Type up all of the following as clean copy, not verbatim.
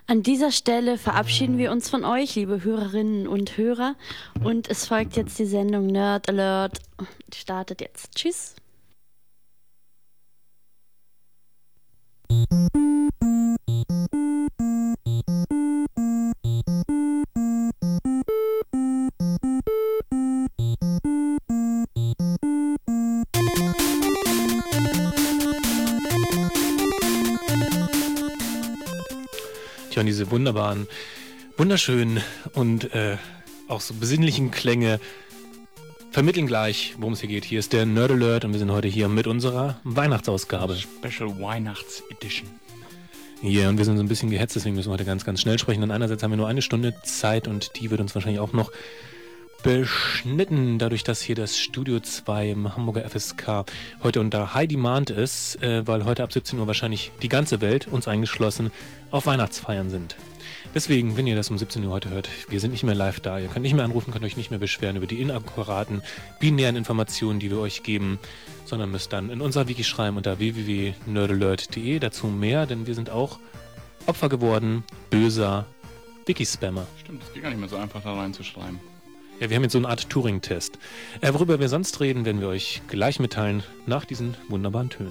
An dieser Stelle verabschieden wir uns von euch, liebe Hörerinnen und Hörer. Und es folgt jetzt die Sendung Nerd Alert. Die startet jetzt. Tschüss. Und diese wunderbaren, wunderschönen und auch so besinnlichen Klänge vermitteln gleich, worum es hier geht. Hier ist der Nerd Alert und wir sind heute hier mit unserer Weihnachtsausgabe. Special Weihnachts Edition. Ja, und wir sind so ein bisschen gehetzt, deswegen müssen wir heute ganz, ganz schnell sprechen. Und einerseits haben wir nur 1 Stunde Zeit und die wird uns wahrscheinlich auch noch beschnitten, dadurch, dass hier das Studio 2 im Hamburger FSK heute unter High Demand ist, weil heute ab 17 Uhr wahrscheinlich die ganze Welt, uns eingeschlossen, auf Weihnachtsfeiern sind. Deswegen, wenn ihr das um 17 Uhr heute hört, wir sind nicht mehr live da, ihr könnt nicht mehr anrufen, könnt euch nicht mehr beschweren über die inakkuraten, binären Informationen, die wir euch geben, sondern müsst dann in unser Wiki schreiben unter www.nerdalert.de, dazu mehr, denn wir sind auch Opfer geworden, böser Wiki-Spammer. Stimmt, es geht gar nicht mehr so einfach da reinzuschreiben. Ja, wir haben jetzt so eine Art Turing-Test. Worüber wir sonst reden, werden wir euch gleich mitteilen nach diesen wunderbaren Tönen.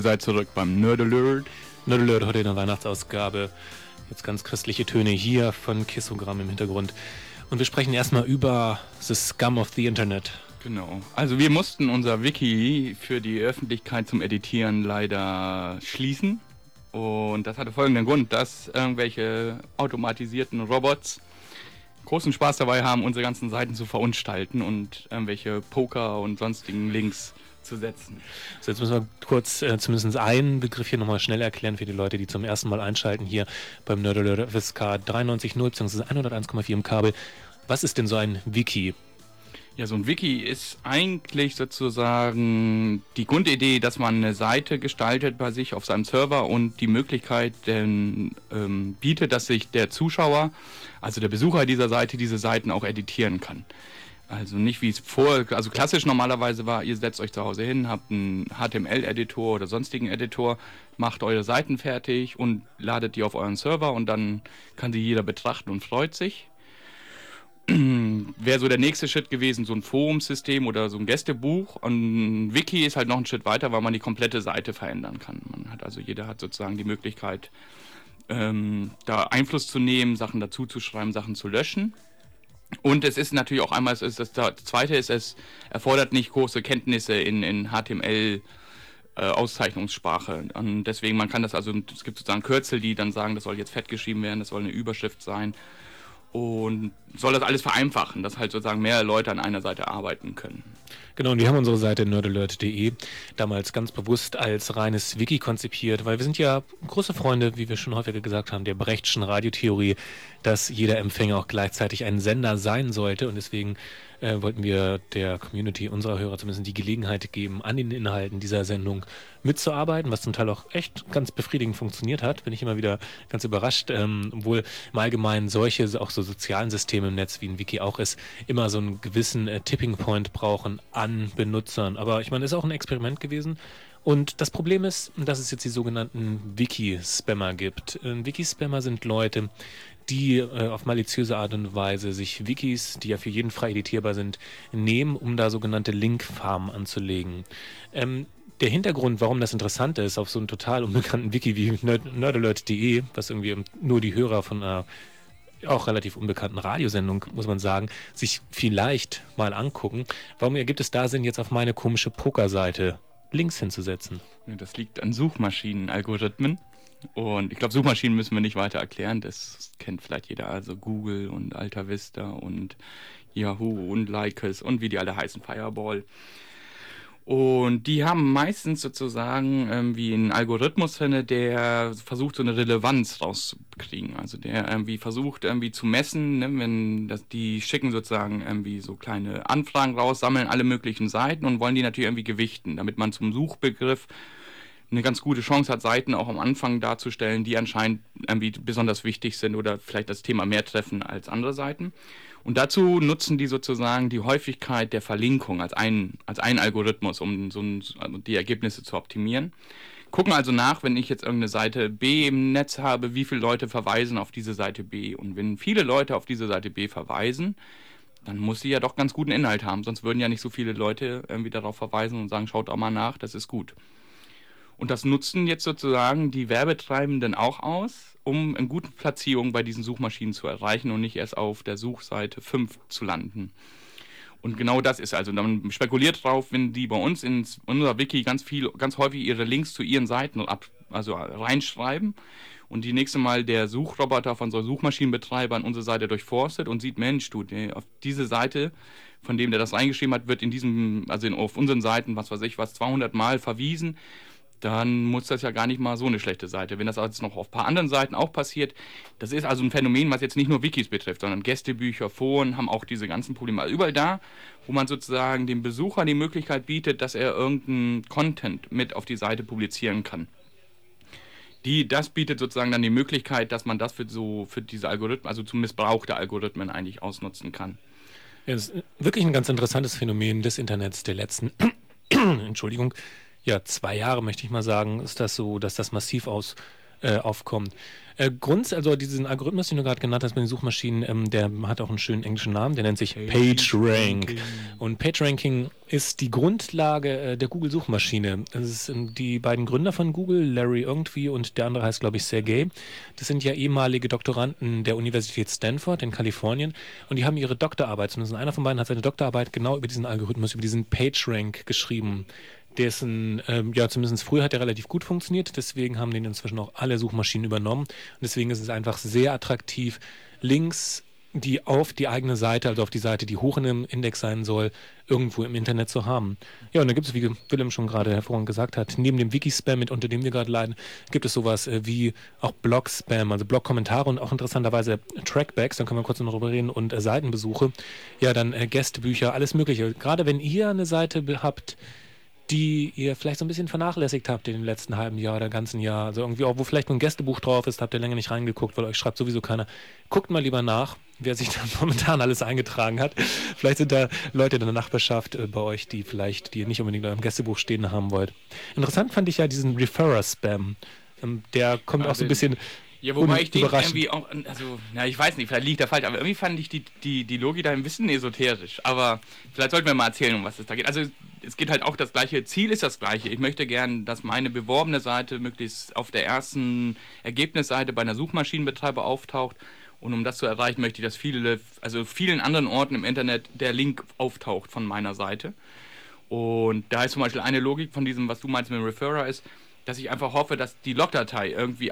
seid zurück beim Nerd Alert. Nerd Alert heute in der Weihnachtsausgabe. Jetzt ganz christliche Töne hier von Kissogramm im Hintergrund. Und wir sprechen erstmal über The Scum of the Internet. Genau. Also wir mussten unser Wiki für die Öffentlichkeit zum Editieren leider schließen. Und das hatte folgenden Grund, dass irgendwelche automatisierten Robots großen Spaß dabei haben, unsere ganzen Seiten zu verunstalten und irgendwelche Poker und sonstigen Links zu setzen. So, jetzt müssen wir kurz zumindest einen Begriff hier nochmal schnell erklären für die Leute, die zum ersten Mal einschalten hier beim Nerd Alert FSK 93.0 bzw. 101,4 im Kabel. Was ist denn so ein Wiki? Ja, so ein Wiki ist eigentlich sozusagen die Grundidee, dass man eine Seite gestaltet bei sich auf seinem Server und die Möglichkeit bietet, dass sich der Zuschauer, also der Besucher dieser Seite, diese Seiten auch editieren kann. Also nicht wie es also klassisch normalerweise war, ihr setzt euch zu Hause hin, habt einen HTML-Editor oder sonstigen Editor, macht eure Seiten fertig und ladet die auf euren Server und dann kann sie jeder betrachten und freut sich. Wäre so der nächste Schritt gewesen, so ein Forumsystem oder so ein Gästebuch. Und ein Wiki ist halt noch ein Schritt weiter, weil man die komplette Seite verändern kann. Jeder hat sozusagen die Möglichkeit, da Einfluss zu nehmen, Sachen dazu zu schreiben, Sachen zu löschen. Und es ist natürlich auch einmal, das Zweite ist, es erfordert nicht große Kenntnisse in HTML, Auszeichnungssprache. Und deswegen, man kann das es gibt sozusagen Kürzel, die dann sagen, das soll jetzt fett geschrieben werden, das soll eine Überschrift sein. Und soll das alles vereinfachen, dass halt sozusagen mehr Leute an einer Seite arbeiten können. Genau, und wir haben unsere Seite nerdalert.de damals ganz bewusst als reines Wiki konzipiert, weil wir sind ja große Freunde, wie wir schon häufiger gesagt haben, der Brechtschen Radiotheorie, dass jeder Empfänger auch gleichzeitig ein Sender sein sollte. Und deswegen wollten wir der Community unserer Hörer zumindest die Gelegenheit geben, an den Inhalten dieser Sendung mitzuarbeiten, was zum Teil auch echt ganz befriedigend funktioniert hat. Bin ich immer wieder ganz überrascht, obwohl im Allgemeinen solche, auch so sozialen Systeme im Netz wie ein Wiki auch ist, immer so einen gewissen Tipping Point brauchen an Benutzern. Aber ich meine, es ist auch ein Experiment gewesen. Und das Problem ist, dass es jetzt die sogenannten Wiki-Spammer gibt. Wiki-Spammer sind Leute, die auf maliziöse Art und Weise sich Wikis, die ja für jeden frei editierbar sind, nehmen, um da sogenannte Linkfarmen anzulegen. Der Hintergrund, warum das interessant ist, auf so einem total unbekannten Wiki wie nerdalert.de, was irgendwie nur die Hörer von einer auch relativ unbekannten Radiosendung, muss man sagen, sich vielleicht mal angucken. Warum ergibt es da Sinn, jetzt auf meine komische Pokerseite Links hinzusetzen? Das liegt an Suchmaschinenalgorithmen. Und ich glaube, Suchmaschinen müssen wir nicht weiter erklären. Das kennt vielleicht jeder. Also Google und Alta Vista und Yahoo und Lycos und wie die alle heißen, Fireball. Und die haben meistens sozusagen irgendwie einen Algorithmus drin, der versucht, so eine Relevanz rauszukriegen. Also der irgendwie versucht, irgendwie zu messen, ne, die schicken sozusagen irgendwie so kleine Anfragen raus, sammeln alle möglichen Seiten und wollen die natürlich irgendwie gewichten, damit man zum Suchbegriff eine ganz gute Chance hat, Seiten auch am Anfang darzustellen, die anscheinend irgendwie besonders wichtig sind oder vielleicht das Thema mehr treffen als andere Seiten. Und dazu nutzen die sozusagen die Häufigkeit der Verlinkung als einen Algorithmus, um die Ergebnisse zu optimieren. Gucken also nach, wenn ich jetzt irgendeine Seite B im Netz habe, wie viele Leute verweisen auf diese Seite B. Und wenn viele Leute auf diese Seite B verweisen, dann muss sie ja doch ganz guten Inhalt haben. Sonst würden ja nicht so viele Leute irgendwie darauf verweisen und sagen, schaut auch mal nach, das ist gut. Und das nutzen jetzt sozusagen die Werbetreibenden auch aus, um eine gute Platzierung bei diesen Suchmaschinen zu erreichen und nicht erst auf der Suchseite 5 zu landen. Und genau das ist also, man spekuliert drauf, wenn die bei uns in unser Wiki ganz häufig ihre Links zu ihren Seiten reinschreiben und die nächste Mal der Suchroboter von so Suchmaschinenbetreibern unsere Seite durchforstet und sieht, Mensch, auf diese Seite, von dem der das reingeschrieben hat, wird auf unseren Seiten, 200 Mal verwiesen, dann muss das ja gar nicht mal so eine schlechte Seite. Wenn das jetzt noch auf ein paar anderen Seiten auch passiert, das ist also ein Phänomen, was jetzt nicht nur Wikis betrifft, sondern Gästebücher, Foren haben auch diese ganzen Probleme. Also überall da, wo man sozusagen dem Besucher die Möglichkeit bietet, dass er irgendeinen Content mit auf die Seite publizieren kann. Das bietet sozusagen dann die Möglichkeit, dass man das für diese Algorithmen, also zum Missbrauch der Algorithmen eigentlich ausnutzen kann. Ja, das ist wirklich ein ganz interessantes Phänomen des Internets der letzten, Entschuldigung, 2 Jahre möchte ich mal sagen, ist das so, dass das massiv aus aufkommen. Also diesen Algorithmus, den du gerade genannt hast bei den Suchmaschinen, der hat auch einen schönen englischen Namen, der nennt sich PageRank. Und PageRanking ist die Grundlage der Google-Suchmaschine. Das sind die beiden Gründer von Google, Larry irgendwie und der andere heißt, glaube ich, Sergey. Das sind ja ehemalige Doktoranden der Universität Stanford in Kalifornien und die haben ihre Doktorarbeit, zumindest einer von beiden hat seine Doktorarbeit genau über diesen Algorithmus, über diesen PageRank geschrieben. Dessen, zumindest früher hat er relativ gut funktioniert, deswegen haben den inzwischen auch alle Suchmaschinen übernommen und deswegen ist es einfach sehr attraktiv, Links, die auf die eigene Seite, also auf die Seite, die hoch in dem Index sein soll, irgendwo im Internet zu haben. Ja, und dann gibt es, wie Willem schon gerade hervorragend gesagt hat, neben dem Wiki-Spam, unter dem wir gerade leiden, gibt es sowas wie auch Blog-Spam, also Blog-Kommentare und auch interessanterweise Trackbacks, dann können wir kurz noch drüber reden, und Seitenbesuche, ja, dann Gästebücher, alles mögliche. Gerade wenn ihr eine Seite habt, die ihr vielleicht so ein bisschen vernachlässigt habt in dem letzten halben Jahr oder ganzen Jahr. Also irgendwie auch, wo vielleicht nur ein Gästebuch drauf ist, habt ihr länger nicht reingeguckt, weil euch schreibt sowieso keiner. Guckt mal lieber nach, wer sich da momentan alles eingetragen hat. Vielleicht sind da Leute in der Nachbarschaft bei euch, die ihr nicht unbedingt in eurem Gästebuch stehen haben wollt. Interessant fand ich ja diesen Referrer-Spam. Der kommt auch so ein bisschen... Ja, wobei ich den irgendwie auch, ich weiß nicht, vielleicht liegt der falsch, aber irgendwie fand ich die Logik da ein bisschen esoterisch. Aber vielleicht sollten wir mal erzählen, um was es da geht. Also es geht halt auch das gleiche, Ziel ist das gleiche. Ich möchte gern, dass meine beworbene Seite möglichst auf der ersten Ergebnisseite bei einer Suchmaschinenbetreiber auftaucht. Und um das zu erreichen, möchte ich, dass vielen anderen Orten im Internet der Link auftaucht von meiner Seite. Und da ist zum Beispiel eine Logik von diesem, was du meinst mit dem Referrer ist, dass ich einfach hoffe, dass die Logdatei irgendwie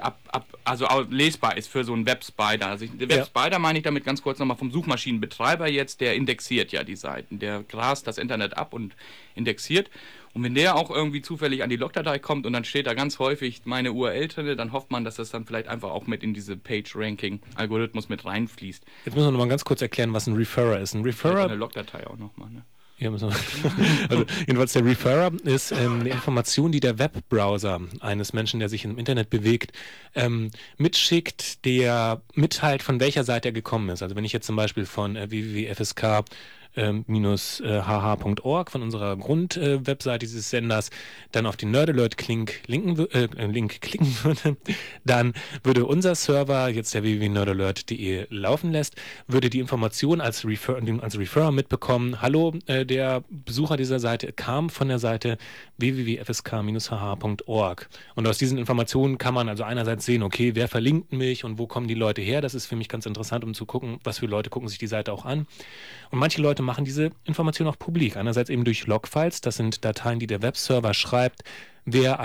lesbar ist für so einen Webspider. Also Webspider meine ich damit ganz kurz nochmal vom Suchmaschinenbetreiber jetzt, der indexiert ja die Seiten. Der grast das Internet ab und indexiert. Und wenn der auch irgendwie zufällig an die Logdatei kommt und dann steht da ganz häufig meine URL drin, dann hofft man, dass das dann vielleicht einfach auch mit in diese Page-Ranking-Algorithmus mit reinfließt. Jetzt müssen wir nochmal ganz kurz erklären, was ein Referrer ist. Ein Referrer... Eine Logdatei auch nochmal, ne? Ja, also jedenfalls der Referrer ist eine Information, die der Webbrowser eines Menschen, der sich im Internet bewegt, mitschickt, der mitteilt, von welcher Seite er gekommen ist. Also wenn ich jetzt zum Beispiel von www.fsk hh.org von unserer Grundwebseite dieses Senders dann auf den Nerdalert-Link klicken würde, dann würde unser Server, jetzt der www.nerdalert.de laufen lässt, würde die Information als Referrer mitbekommen, hallo, der Besucher dieser Seite kam von der Seite www.fsk-hh.org. Und aus diesen Informationen kann man also einerseits sehen, okay, wer verlinkt mich und wo kommen die Leute her, das ist für mich ganz interessant, um zu gucken, was für Leute gucken sich die Seite auch an. Und manche Leute machen diese Information auch publik. Einerseits eben durch Logfiles, das sind Dateien, die der Webserver schreibt, wer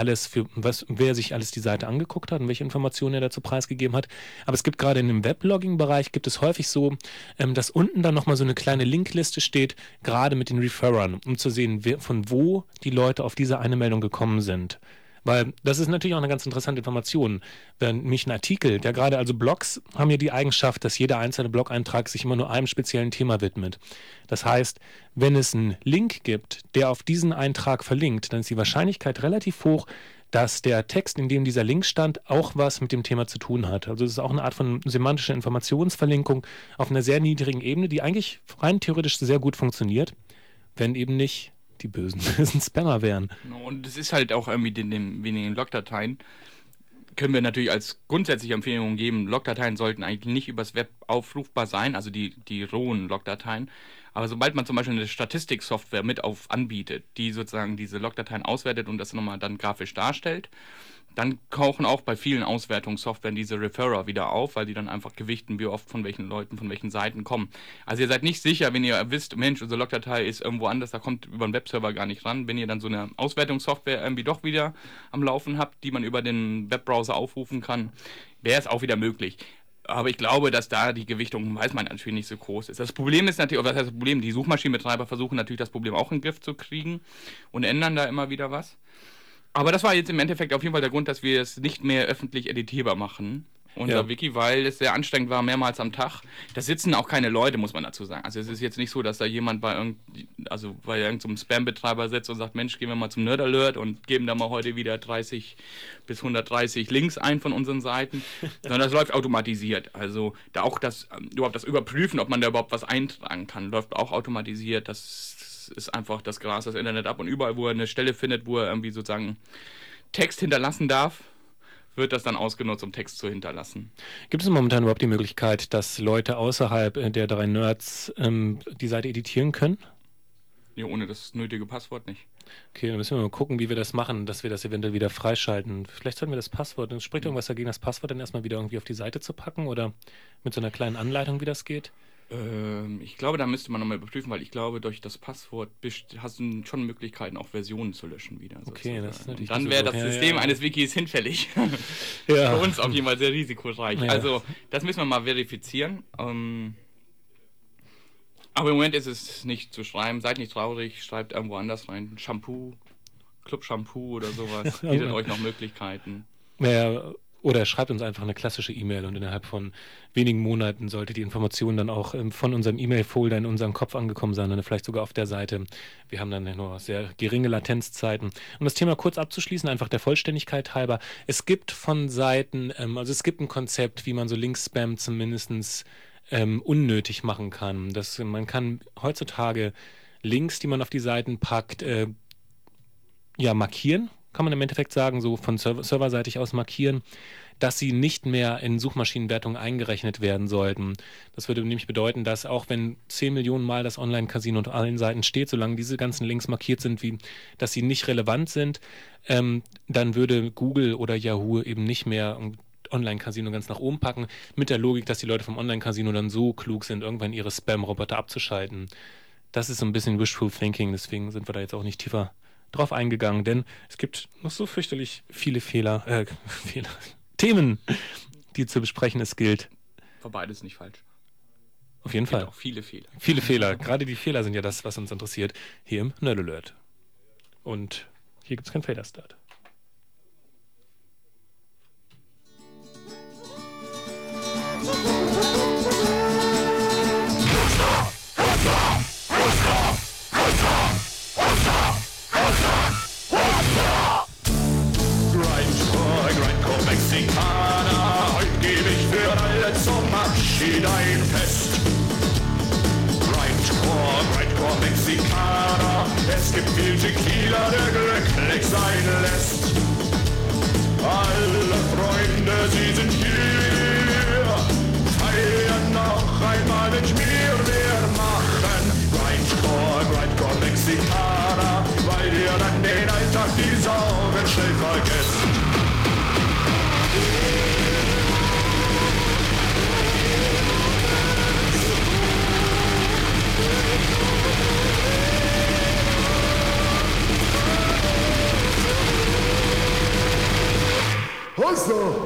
sich alles die Seite angeguckt hat und welche Informationen er dazu preisgegeben hat. Aber es gibt gerade in dem Weblogging-Bereich gibt es häufig so, dass unten dann nochmal so eine kleine Linkliste steht, gerade mit den Referrern, um zu sehen, von wo die Leute auf diese eine Meldung gekommen sind. Weil das ist natürlich auch eine ganz interessante Information. Wenn mich ein Artikel, also Blogs haben ja die Eigenschaft, dass jeder einzelne Blog-Eintrag sich immer nur einem speziellen Thema widmet. Das heißt, wenn es einen Link gibt, der auf diesen Eintrag verlinkt, dann ist die Wahrscheinlichkeit relativ hoch, dass der Text, in dem dieser Link stand, auch was mit dem Thema zu tun hat. Also es ist auch eine Art von semantischer Informationsverlinkung auf einer sehr niedrigen Ebene, die eigentlich rein theoretisch sehr gut funktioniert, wenn eben nicht die bösen Spammer wären. Und es ist halt auch irgendwie den wenigen Logdateien, können wir natürlich als grundsätzliche Empfehlung geben, Logdateien sollten eigentlich nicht übers Web aufrufbar sein, also die rohen Logdateien. Aber sobald man zum Beispiel eine Statistiksoftware anbietet, die sozusagen diese Logdateien auswertet und das nochmal dann grafisch darstellt, dann tauchen auch bei vielen Auswertungssoftwaren diese Referrer wieder auf, weil die dann einfach gewichten, wie oft von welchen Leuten, von welchen Seiten kommen. Also ihr seid nicht sicher, wenn ihr wisst, Mensch, unsere Logdatei ist irgendwo anders, da kommt über den Webserver gar nicht ran. Wenn ihr dann so eine Auswertungssoftware irgendwie doch wieder am Laufen habt, die man über den Webbrowser aufrufen kann, wäre es auch wieder möglich. Aber ich glaube, dass da die Gewichtung, weiß man natürlich, nicht so groß ist. Das Problem ist natürlich, was heißt das Problem? Die Suchmaschinenbetreiber versuchen natürlich das Problem auch in den Griff zu kriegen und ändern da immer wieder was. Aber das war jetzt im Endeffekt auf jeden Fall der Grund, dass wir es nicht mehr öffentlich editierbar machen, unser Wiki, weil es sehr anstrengend war, mehrmals am Tag. Da sitzen auch keine Leute, muss man dazu sagen. Also es ist jetzt nicht so, dass da jemand bei irgendeinem Spam-Betreiber sitzt und sagt, Mensch, gehen wir mal zum Nerdalert und geben da mal heute wieder 30 bis 130 Links ein von unseren Seiten, sondern das läuft automatisiert. Also da auch überhaupt das Überprüfen, ob man da überhaupt was eintragen kann, läuft auch automatisiert. Das ist einfach das Gras, das Internet ab und überall, wo er eine Stelle findet, wo er irgendwie sozusagen Text hinterlassen darf wird das dann ausgenutzt, um Text zu hinterlassen. Gibt es momentan überhaupt die Möglichkeit, dass Leute außerhalb der 3 Nerds die Seite editieren können? Ja, ohne das nötige Passwort nicht. Okay, dann müssen wir mal gucken, wie wir das machen, dass wir das eventuell wieder freischalten. Vielleicht sollten wir das Passwort, spricht irgendwas dagegen, das Passwort dann erstmal wieder irgendwie auf die Seite zu packen oder mit so einer kleinen Anleitung, wie das geht? Ich glaube, da müsste man nochmal überprüfen, weil ich glaube, durch das Passwort hast du schon Möglichkeiten, auch Versionen zu löschen wieder. Okay, das ist natürlich dann wäre das System eines Wikis hinfällig. Ja. Für uns auf jeden Fall sehr risikoreich. Ja. Also, das müssen wir mal verifizieren. Aber im Moment ist es nicht zu schreiben. Seid nicht traurig, schreibt irgendwo anders rein. Shampoo, Club Shampoo oder sowas. Bietet euch noch Möglichkeiten. Naja, oder schreibt uns einfach eine klassische E-Mail und innerhalb von wenigen Monaten sollte die Information dann auch von unserem E-Mail-Folder in unserem Kopf angekommen sein, dann vielleicht sogar auf der Seite. Wir haben dann nur sehr geringe Latenzzeiten. Um das Thema kurz abzuschließen, einfach der Vollständigkeit halber. Es gibt von Seiten, also es gibt ein Konzept, wie man so Link-Spam zumindest unnötig machen kann. Man kann heutzutage Links, die man auf die Seiten packt, markieren, kann man im Endeffekt sagen, so von serverseitig aus markieren, dass sie nicht mehr in Suchmaschinenwertungen eingerechnet werden sollten. Das würde nämlich bedeuten, dass auch wenn 10 Millionen Mal das Online-Casino auf allen Seiten steht, solange diese ganzen Links markiert sind, wie dass sie nicht relevant sind, dann würde Google oder Yahoo eben nicht mehr Online-Casino ganz nach oben packen, mit der Logik, dass die Leute vom Online-Casino dann so klug sind, irgendwann ihre Spam-Roboter abzuschalten. Das ist so ein bisschen Wishful Thinking, deswegen sind wir da jetzt auch nicht tiefer drauf eingegangen, denn es gibt noch so fürchterlich viele Themen, die zu besprechen es gilt. War beides nicht falsch. Auf jeden Fall. Auch viele Fehler. Viele Fehler. Gerade die Fehler sind ja das, was uns interessiert, hier im Nerd Alert. Und hier gibt es kein Fader-Start. Mexikaner, heute gebe ich für alle zum Abschied ein Fest. Grindcore Mexikaner, es gibt viel Tequila, der glücklich sein lässt. Alle Freunde, sie sind hier, feiern noch einmal mit mir, wir machen Grindcore Mexikaner, weil ihr dann den Alltag, die Sorgen schnell vergesst. Hustle!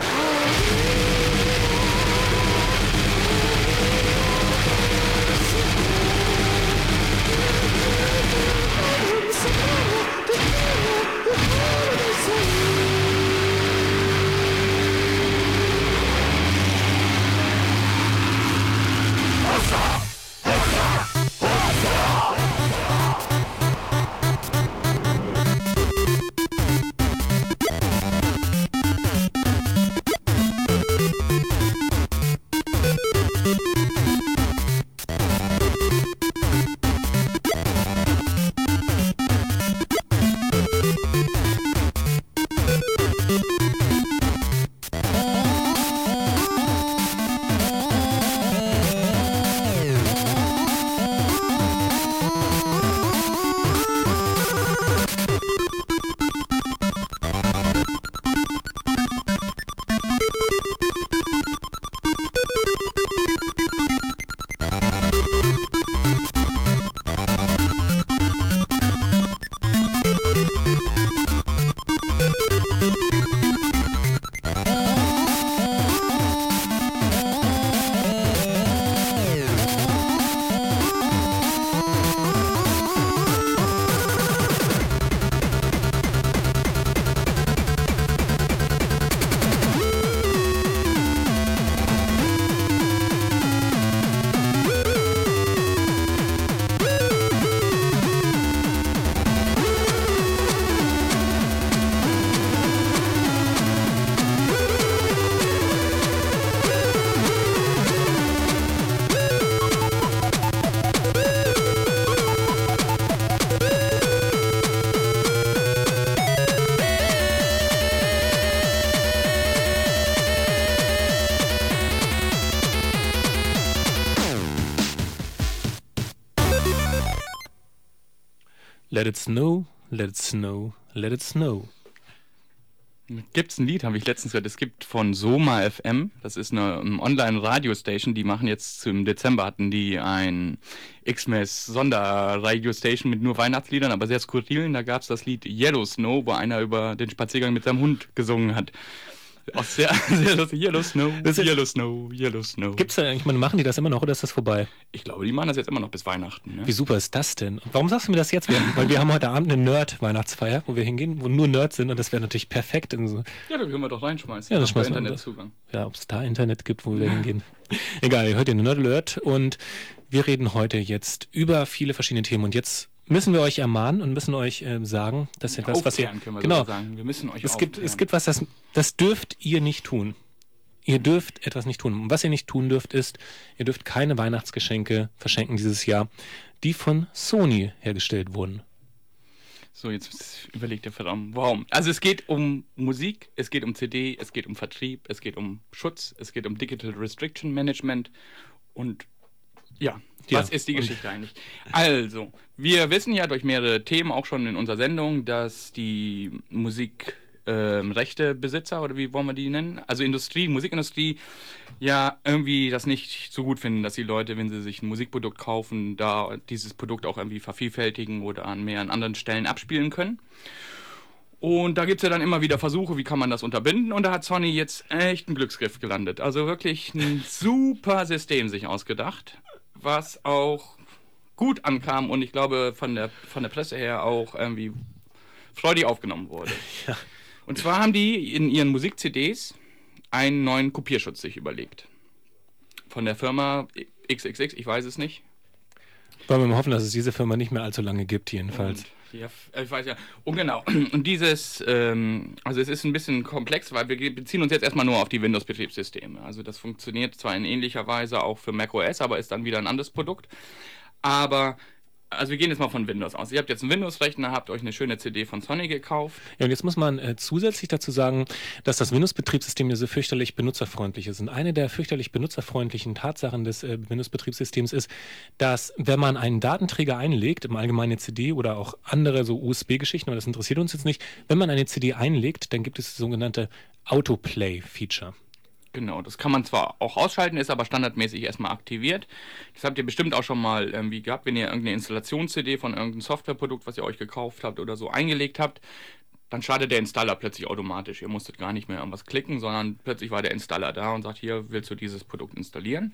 Let it snow, let it snow, let it snow. Gibt's ein Lied, habe ich letztens gehört. Es gibt von Soma FM, das ist eine Online-Radio-Station, die machen jetzt im Dezember, hatten die ein Xmas-Sonder-Radio-Station mit nur Weihnachtsliedern, aber sehr skurrilen. Da gab es das Lied Yellow Snow, wo einer über den Spaziergang mit seinem Hund gesungen hat. Auch sehr, sehr lustig. Yellow Snow, Yellow Snow, Yellow Snow. Gibt's da eigentlich, machen die das immer noch oder ist das vorbei? Ich glaube, die machen das jetzt immer noch bis Weihnachten. Ne? Wie super ist das denn? Und warum sagst du mir das jetzt? Weil wir haben heute Abend eine Nerd-Weihnachtsfeier, wo wir hingehen, wo nur Nerds sind und das wäre natürlich perfekt. Ja, da können wir doch reinschmeißen. Ja, das schmeißen wir. Internetzugang. Ja, ob es da Internet gibt, wo wir hingehen. Egal, ihr hört den Nerd Alert und wir reden heute jetzt über viele verschiedene Themen und jetzt müssen wir euch ermahnen und müssen euch sagen, dass etwas, was ihr... können wir genau, sagen. Wir müssen euch es gibt was, das dürft ihr nicht tun. Ihr dürft etwas nicht tun. Und was ihr nicht tun dürft, ist, ihr dürft keine Weihnachtsgeschenke verschenken dieses Jahr, die von Sony hergestellt wurden. So, jetzt überlegt ihr verdammt, warum? Also es geht um Musik, es geht um CD, es geht um Vertrieb, es geht um Schutz, es geht um Digital Restriction Management und ja, was ist die Geschichte eigentlich? Also, wir wissen ja durch mehrere Themen auch schon in unserer Sendung, dass die Musikrechtebesitzer oder wie wollen wir die nennen? Also Musikindustrie ja irgendwie das nicht so gut finden, dass die Leute, wenn sie sich ein Musikprodukt kaufen, da dieses Produkt auch irgendwie vervielfältigen oder an anderen Stellen abspielen können. Und da gibt es ja dann immer wieder Versuche, wie kann man das unterbinden? Und da hat Sony jetzt echt einen Glücksgriff gelandet. Also wirklich ein super System sich ausgedacht, was auch gut ankam und ich glaube von der Presse her auch irgendwie freudig aufgenommen wurde. Ja. Und zwar haben die in ihren Musik-CDs einen neuen Kopierschutz sich überlegt. Von der Firma XXX, ich weiß es nicht. Wollen wir mal hoffen, dass es diese Firma nicht mehr allzu lange gibt, jedenfalls. Ja, ich weiß ja. Und genau. Und dieses, also es ist ein bisschen komplex, weil wir beziehen uns jetzt erstmal nur auf die Windows-Betriebssysteme. Also das funktioniert zwar in ähnlicher Weise auch für macOS, aber ist dann wieder ein anderes Produkt. Aber, also wir gehen jetzt mal von Windows aus. Ihr habt jetzt einen Windows-Rechner, habt euch eine schöne CD von Sony gekauft. Ja, und jetzt muss man zusätzlich dazu sagen, dass das Windows-Betriebssystem ja so fürchterlich benutzerfreundlich ist. Und eine der fürchterlich benutzerfreundlichen Tatsachen des Windows-Betriebssystems ist, dass wenn man einen Datenträger einlegt, im Allgemeinen eine CD oder auch andere so USB-Geschichten, aber das interessiert uns jetzt nicht, wenn man eine CD einlegt, dann gibt es das sogenannte Autoplay-Feature. Genau, das kann man zwar auch ausschalten, ist aber standardmäßig erstmal aktiviert. Das habt ihr bestimmt auch schon mal irgendwie gehabt, wenn ihr irgendeine Installations-CD von irgendeinem Softwareprodukt, was ihr euch gekauft habt oder so eingelegt habt, dann startet der Installer plötzlich automatisch. Ihr musstet gar nicht mehr irgendwas klicken, sondern plötzlich war der Installer da und sagt, hier willst du dieses Produkt installieren.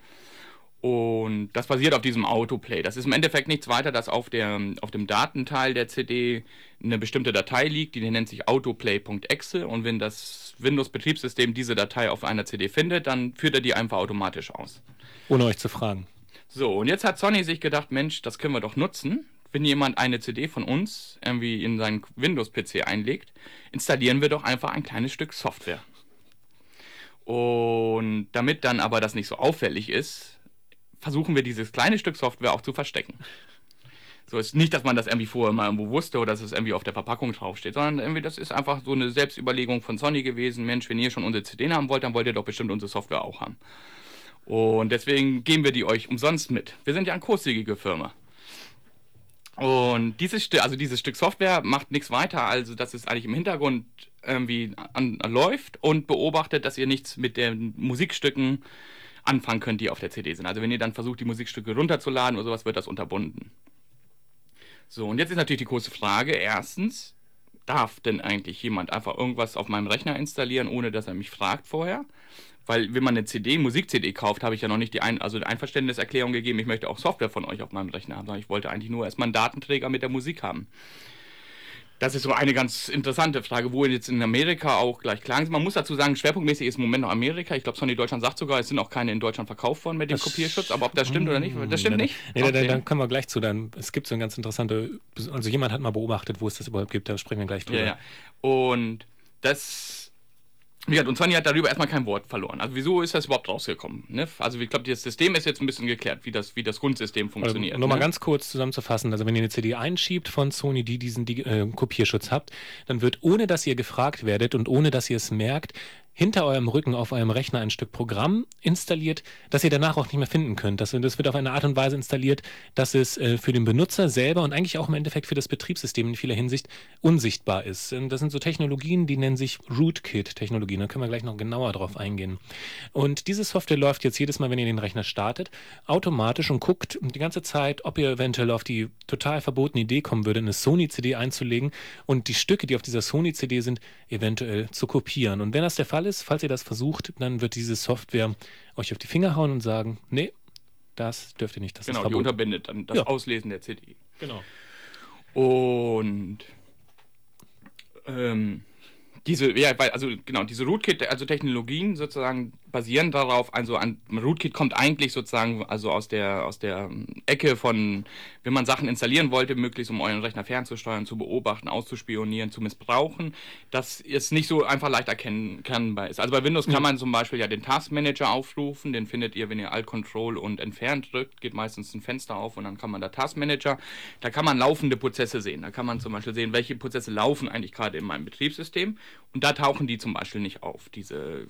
Und das basiert auf diesem Autoplay. Das ist im Endeffekt nichts weiter, dass auf dem Datenteil der CD eine bestimmte Datei liegt, die nennt sich autoplay.exe und wenn das Windows-Betriebssystem diese Datei auf einer CD findet, dann führt er die einfach automatisch aus. Ohne euch zu fragen. So, und jetzt hat Sony sich gedacht, Mensch, das können wir doch nutzen. Wenn jemand eine CD von uns irgendwie in seinen Windows-PC einlegt, installieren wir doch einfach ein kleines Stück Software. Und damit dann aber das nicht so auffällig ist, versuchen wir dieses kleine Stück Software auch zu verstecken. So ist nicht, dass man das irgendwie vorher mal irgendwo wusste oder dass es irgendwie auf der Verpackung draufsteht, sondern irgendwie das ist einfach so eine Selbstüberlegung von Sony gewesen. Mensch, wenn ihr schon unsere CDs haben wollt, dann wollt ihr doch bestimmt unsere Software auch haben. Und deswegen geben wir die euch umsonst mit. Wir sind ja eine großzügige Firma. Und dieses Stück Software macht nichts weiter, also dass es eigentlich im Hintergrund irgendwie läuft und beobachtet, dass ihr nichts mit den Musikstücken anfangen könnt, die auf der CD sind. Also wenn ihr dann versucht, die Musikstücke runterzuladen oder sowas, wird das unterbunden. So, und jetzt ist natürlich die große Frage, erstens, darf denn eigentlich jemand einfach irgendwas auf meinem Rechner installieren, ohne dass er mich fragt vorher? Weil wenn man eine CD, Musik-CD kauft, habe ich ja noch nicht die Einverständniserklärung gegeben, ich möchte auch Software von euch auf meinem Rechner haben, sondern ich wollte eigentlich nur erstmal einen Datenträger mit der Musik haben. Das ist so eine ganz interessante Frage, wo jetzt in Amerika auch gleich klar ist. Man muss dazu sagen, schwerpunktmäßig ist im Moment noch Amerika. Ich glaube, Sony Deutschland sagt sogar, es sind auch keine in Deutschland verkauft worden mit dem Kopierschutz. Aber ob das stimmt oder nicht, das stimmt nicht? Nee, okay. Dann kommen wir gleich zu. Es gibt so ein ganz interessante, also jemand hat mal beobachtet, wo es das überhaupt gibt, da sprechen wir gleich drüber. Ja. Und und Sony hat darüber erstmal kein Wort verloren. Also wieso ist das überhaupt rausgekommen? Ne? Also ich glaube, das System ist jetzt ein bisschen geklärt, wie das Grundsystem funktioniert. Nochmal ganz kurz zusammenzufassen, also wenn ihr eine CD einschiebt von Sony, die diesen Kopierschutz habt, dann wird, ohne dass ihr gefragt werdet und ohne dass ihr es merkt, hinter eurem Rücken auf eurem Rechner ein Stück Programm installiert, das ihr danach auch nicht mehr finden könnt. Das wird auf eine Art und Weise installiert, dass es für den Benutzer selber und eigentlich auch im Endeffekt für das Betriebssystem in vieler Hinsicht unsichtbar ist. Das sind so Technologien, die nennen sich Rootkit-Technologien. Da können wir gleich noch genauer drauf eingehen. Und diese Software läuft jetzt jedes Mal, wenn ihr den Rechner startet, automatisch und guckt die ganze Zeit, ob ihr eventuell auf die total verbotene Idee kommen würde, eine Sony-CD einzulegen und die Stücke, die auf dieser Sony-CD sind, eventuell zu kopieren. Und wenn das der Fall ist, falls ihr das versucht, dann wird diese Software euch auf die Finger hauen und sagen, nee, das dürft ihr nicht, das ist verboten. Die unterbindet dann das Auslesen der CD. Genau. Und diese Rootkit, also Technologien sozusagen basieren darauf, Rootkit kommt eigentlich sozusagen also aus der Ecke von, wenn man Sachen installieren wollte, möglichst um euren Rechner fernzusteuern, zu beobachten, auszuspionieren, zu missbrauchen, dass es nicht so einfach leicht erkennbar ist. Also bei Windows kann man zum Beispiel ja den Taskmanager aufrufen, den findet ihr, wenn ihr Alt, Control und Entfernt drückt, geht meistens ein Fenster auf und dann kann man da Taskmanager, da kann man laufende Prozesse sehen. Da kann man zum Beispiel sehen, welche Prozesse laufen eigentlich gerade in meinem Betriebssystem und da tauchen die zum Beispiel nicht auf, diese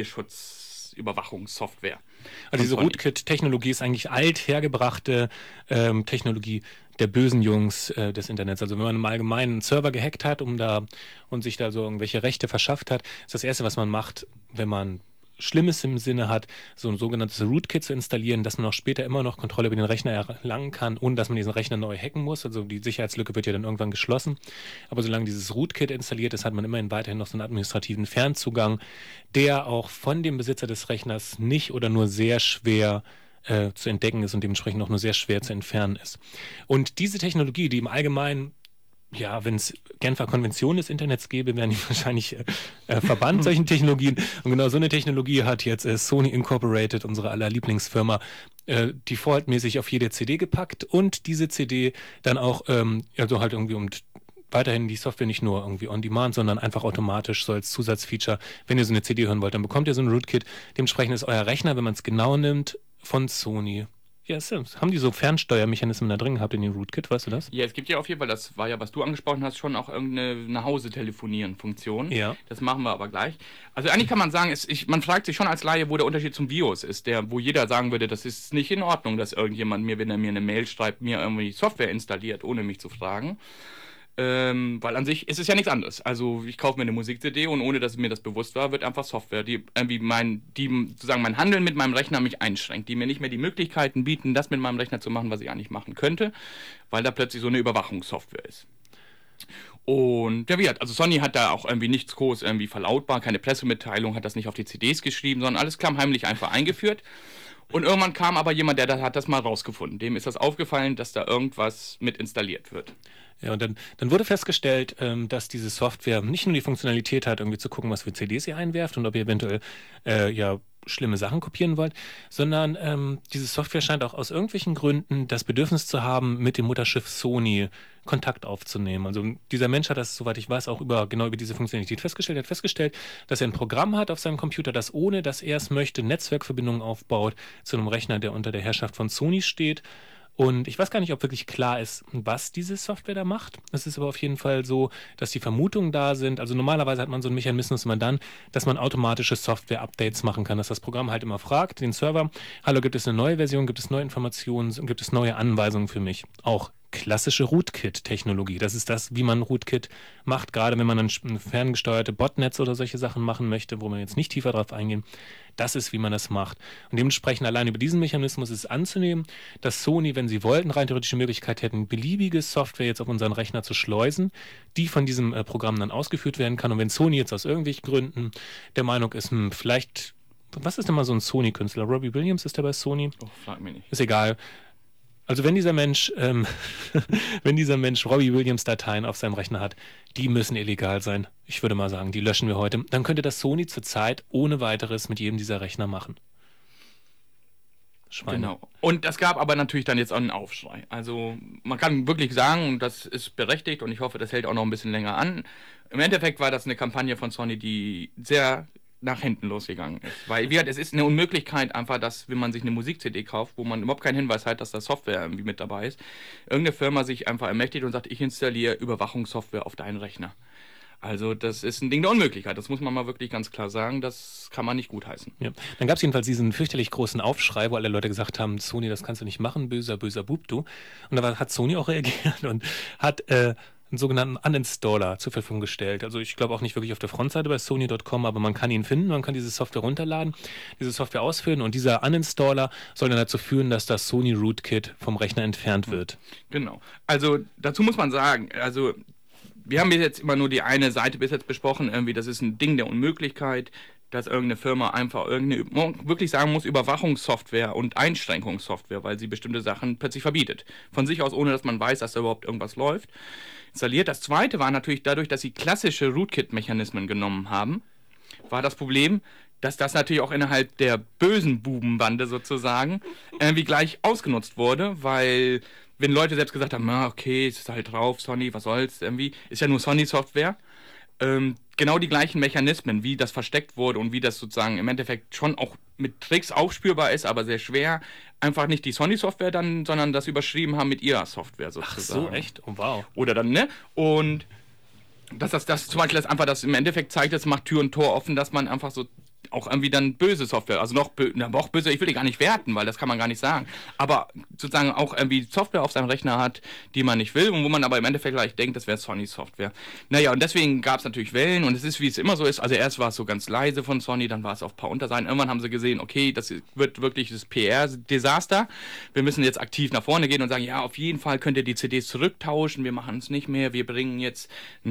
Kopierschutzüberwachungssoftware. Also diese Rootkit-Technologie ist eigentlich althergebrachte Technologie der bösen Jungs des Internets. Also wenn man im Allgemeinen einen Server gehackt hat und sich da so irgendwelche Rechte verschafft hat, ist das Erste, was man macht, wenn man Schlimmes im Sinne hat, so ein sogenanntes Rootkit zu installieren, dass man auch später immer noch Kontrolle über den Rechner erlangen kann, ohne dass man diesen Rechner neu hacken muss. Also die Sicherheitslücke wird ja dann irgendwann geschlossen. Aber solange dieses Rootkit installiert ist, hat man immerhin weiterhin noch so einen administrativen Fernzugang, der auch von dem Besitzer des Rechners nicht oder nur sehr schwer zu entdecken ist und dementsprechend auch nur sehr schwer zu entfernen ist. Und diese Technologie, die im Allgemeinen, ja, wenn es Genfer Konvention des Internets gäbe, wären die wahrscheinlich verbannt, solchen Technologien. Und genau so eine Technologie hat jetzt Sony Incorporated, unsere aller Lieblingsfirma, defaultmäßig auf jede CD gepackt und diese CD dann auch, also halt irgendwie weiterhin die Software nicht nur irgendwie on demand, sondern einfach automatisch so als Zusatzfeature. Wenn ihr so eine CD hören wollt, dann bekommt ihr so ein Rootkit. Dementsprechend ist euer Rechner, wenn man es genau nimmt, von Sony. Ja, haben die so Fernsteuermechanismen da drin gehabt in den Rootkit, weißt du das? Ja, es gibt ja auf jeden Fall, das war ja, was du angesprochen hast, schon auch irgendeine Nach-Hause-Telefonieren-Funktion. Ja. Das machen wir aber gleich. Also eigentlich kann man sagen, man fragt sich schon als Laie, wo der Unterschied zum BIOS ist, wo jeder sagen würde, das ist nicht in Ordnung, dass irgendjemand mir, wenn er mir eine Mail schreibt, mir irgendwie Software installiert, ohne mich zu fragen. Weil an sich ist es ja nichts anderes. Also ich kaufe mir eine Musik-CD und ohne dass mir das bewusst war, wird einfach Software, die irgendwie mein Handeln mit meinem Rechner mich einschränkt, die mir nicht mehr die Möglichkeiten bieten, das mit meinem Rechner zu machen, was ich eigentlich machen könnte, weil da plötzlich so eine Überwachungssoftware ist. Und ja, also Sony hat da auch irgendwie nichts groß irgendwie verlautbar, keine Pressemitteilung, hat das nicht auf die CDs geschrieben, sondern alles klammheimlich einfach eingeführt. Und irgendwann kam aber jemand, der hat das mal rausgefunden. Dem ist das aufgefallen, dass da irgendwas mit installiert wird. Ja, und dann wurde festgestellt, dass diese Software nicht nur die Funktionalität hat, irgendwie zu gucken, was für CDs ihr einwerft und ob ihr eventuell schlimme Sachen kopieren wollt, sondern diese Software scheint auch aus irgendwelchen Gründen das Bedürfnis zu haben, mit dem Mutterschiff Sony Kontakt aufzunehmen. Also dieser Mensch hat das, soweit ich weiß, auch genau über diese Funktionalität festgestellt. Er hat festgestellt, dass er ein Programm hat auf seinem Computer, das ohne, dass er es möchte, Netzwerkverbindungen aufbaut zu einem Rechner, der unter der Herrschaft von Sony steht. Und ich weiß gar nicht, ob wirklich klar ist, was diese Software da macht. Es ist aber auf jeden Fall so, dass die Vermutungen da sind. Also normalerweise hat man so einen Mechanismus immer dann, dass man automatische Software-Updates machen kann, dass das Programm halt immer fragt, den Server, hallo, gibt es eine neue Version, gibt es neue Informationen, gibt es neue Anweisungen für mich? Auch klassische Rootkit-Technologie. Das ist das, wie man Rootkit macht, gerade wenn man dann ferngesteuerte Botnets oder solche Sachen machen möchte, wo wir jetzt nicht tiefer drauf eingehen. Das ist, wie man das macht. Und dementsprechend allein über diesen Mechanismus ist anzunehmen, dass Sony, wenn sie wollten, rein theoretisch die Möglichkeit hätten, beliebige Software jetzt auf unseren Rechner zu schleusen, die von diesem Programm dann ausgeführt werden kann. Und wenn Sony jetzt aus irgendwelchen Gründen der Meinung ist, vielleicht, was ist denn mal so ein Sony-Künstler? Robbie Williams ist der bei Sony? Oh, frag mich nicht. Ist egal. Also wenn dieser Mensch Robbie Williams Dateien auf seinem Rechner hat, die müssen illegal sein. Ich würde mal sagen, die löschen wir heute. Dann könnte das Sony zurzeit ohne weiteres mit jedem dieser Rechner machen. Schweine. Genau. Und das gab aber natürlich dann jetzt auch einen Aufschrei. Also man kann wirklich sagen, und das ist berechtigt und ich hoffe, das hält auch noch ein bisschen länger an. Im Endeffekt war das eine Kampagne von Sony, die sehr nach hinten losgegangen ist. Weil es ist eine Unmöglichkeit einfach, dass, wenn man sich eine Musik-CD kauft, wo man überhaupt keinen Hinweis hat, dass da Software irgendwie mit dabei ist, irgendeine Firma sich einfach ermächtigt und sagt, ich installiere Überwachungssoftware auf deinen Rechner. Also das ist ein Ding der Unmöglichkeit. Das muss man mal wirklich ganz klar sagen. Das kann man nicht gutheißen. Ja. Dann gab es jedenfalls diesen fürchterlich großen Aufschrei, wo alle Leute gesagt haben, Sony, das kannst du nicht machen, böser, böser Bub, du. Und da hat Sony auch reagiert und hat einen sogenannten Uninstaller zur Verfügung gestellt. Also ich glaube auch nicht wirklich auf der Frontseite bei Sony.com, aber man kann ihn finden, man kann diese Software runterladen, diese Software ausführen und dieser Uninstaller soll dann dazu führen, dass das Sony Rootkit vom Rechner entfernt wird. Genau. Also dazu muss man sagen, also wir haben jetzt immer nur die eine Seite bis jetzt besprochen, irgendwie das ist ein Ding der Unmöglichkeit, dass irgendeine Firma einfach wirklich sagen muss, Überwachungssoftware und Einschränkungssoftware, weil sie bestimmte Sachen plötzlich verbietet. Von sich aus, ohne dass man weiß, dass da überhaupt irgendwas läuft, installiert. Das zweite war natürlich dadurch, dass sie klassische Rootkit-Mechanismen genommen haben, war das Problem, dass das natürlich auch innerhalb der bösen Bubenbande sozusagen irgendwie gleich ausgenutzt wurde, weil wenn Leute selbst gesagt haben, na okay, es ist halt drauf, Sony, was soll's, irgendwie, ist ja nur Sony-Software, genau die gleichen Mechanismen, wie das versteckt wurde und wie das sozusagen im Endeffekt schon auch mit Tricks aufspürbar ist, aber sehr schwer, einfach nicht die Sony-Software dann, sondern das überschrieben haben mit ihrer Software sozusagen. Ach so, echt? Oh, wow. Oder dann, ne? Und das zum Beispiel das einfach, das im Endeffekt zeigt, das macht Tür und Tor offen, dass man einfach so auch irgendwie dann böse Software, also noch böse, ich will die gar nicht werten, weil das kann man gar nicht sagen, aber sozusagen auch irgendwie Software auf seinem Rechner hat, die man nicht will und wo man aber im Endeffekt gleich denkt, das wäre Sony-Software. Naja, und deswegen gab es natürlich Wellen und es ist, wie es immer so ist, also erst war es so ganz leise von Sony, dann war es auf ein paar Unterseiten, irgendwann haben sie gesehen, okay, das wird wirklich das PR-Desaster, wir müssen jetzt aktiv nach vorne gehen und sagen, ja, auf jeden Fall könnt ihr die CDs zurücktauschen, wir machen es nicht mehr, wir bringen jetzt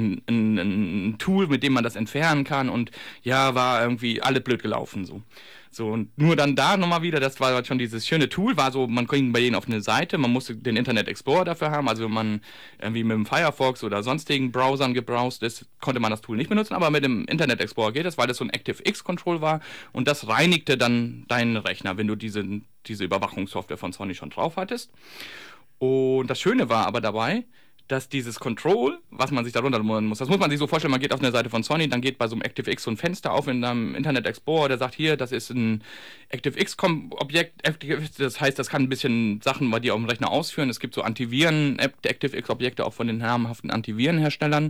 ein Tool, mit dem man das entfernen kann und ja, war irgendwie alle blöd gelaufen so und nur dann da nochmal wieder, das war halt schon dieses schöne Tool, war so, man ging bei denen auf eine Seite, man musste den Internet Explorer dafür haben, also wenn man irgendwie mit dem Firefox oder sonstigen Browsern gebrowst ist, konnte man das Tool nicht benutzen, aber mit dem Internet Explorer geht das, weil das so ein ActiveX-Control war und das reinigte dann deinen Rechner, wenn du diese Überwachungssoftware von Sony schon drauf hattest. Und das Schöne war aber dabei, dass dieses Control, was man sich da runterladen muss, das muss man sich so vorstellen, man geht auf eine Seite von Sony, dann geht bei so einem ActiveX so ein Fenster auf in einem Internet Explorer, der sagt, hier, das ist ein ActiveX-Objekt, das heißt, das kann ein bisschen Sachen bei dir auf dem Rechner ausführen, es gibt so Antiviren, ActiveX-Objekte auch von den namhaften Antivirenherstellern.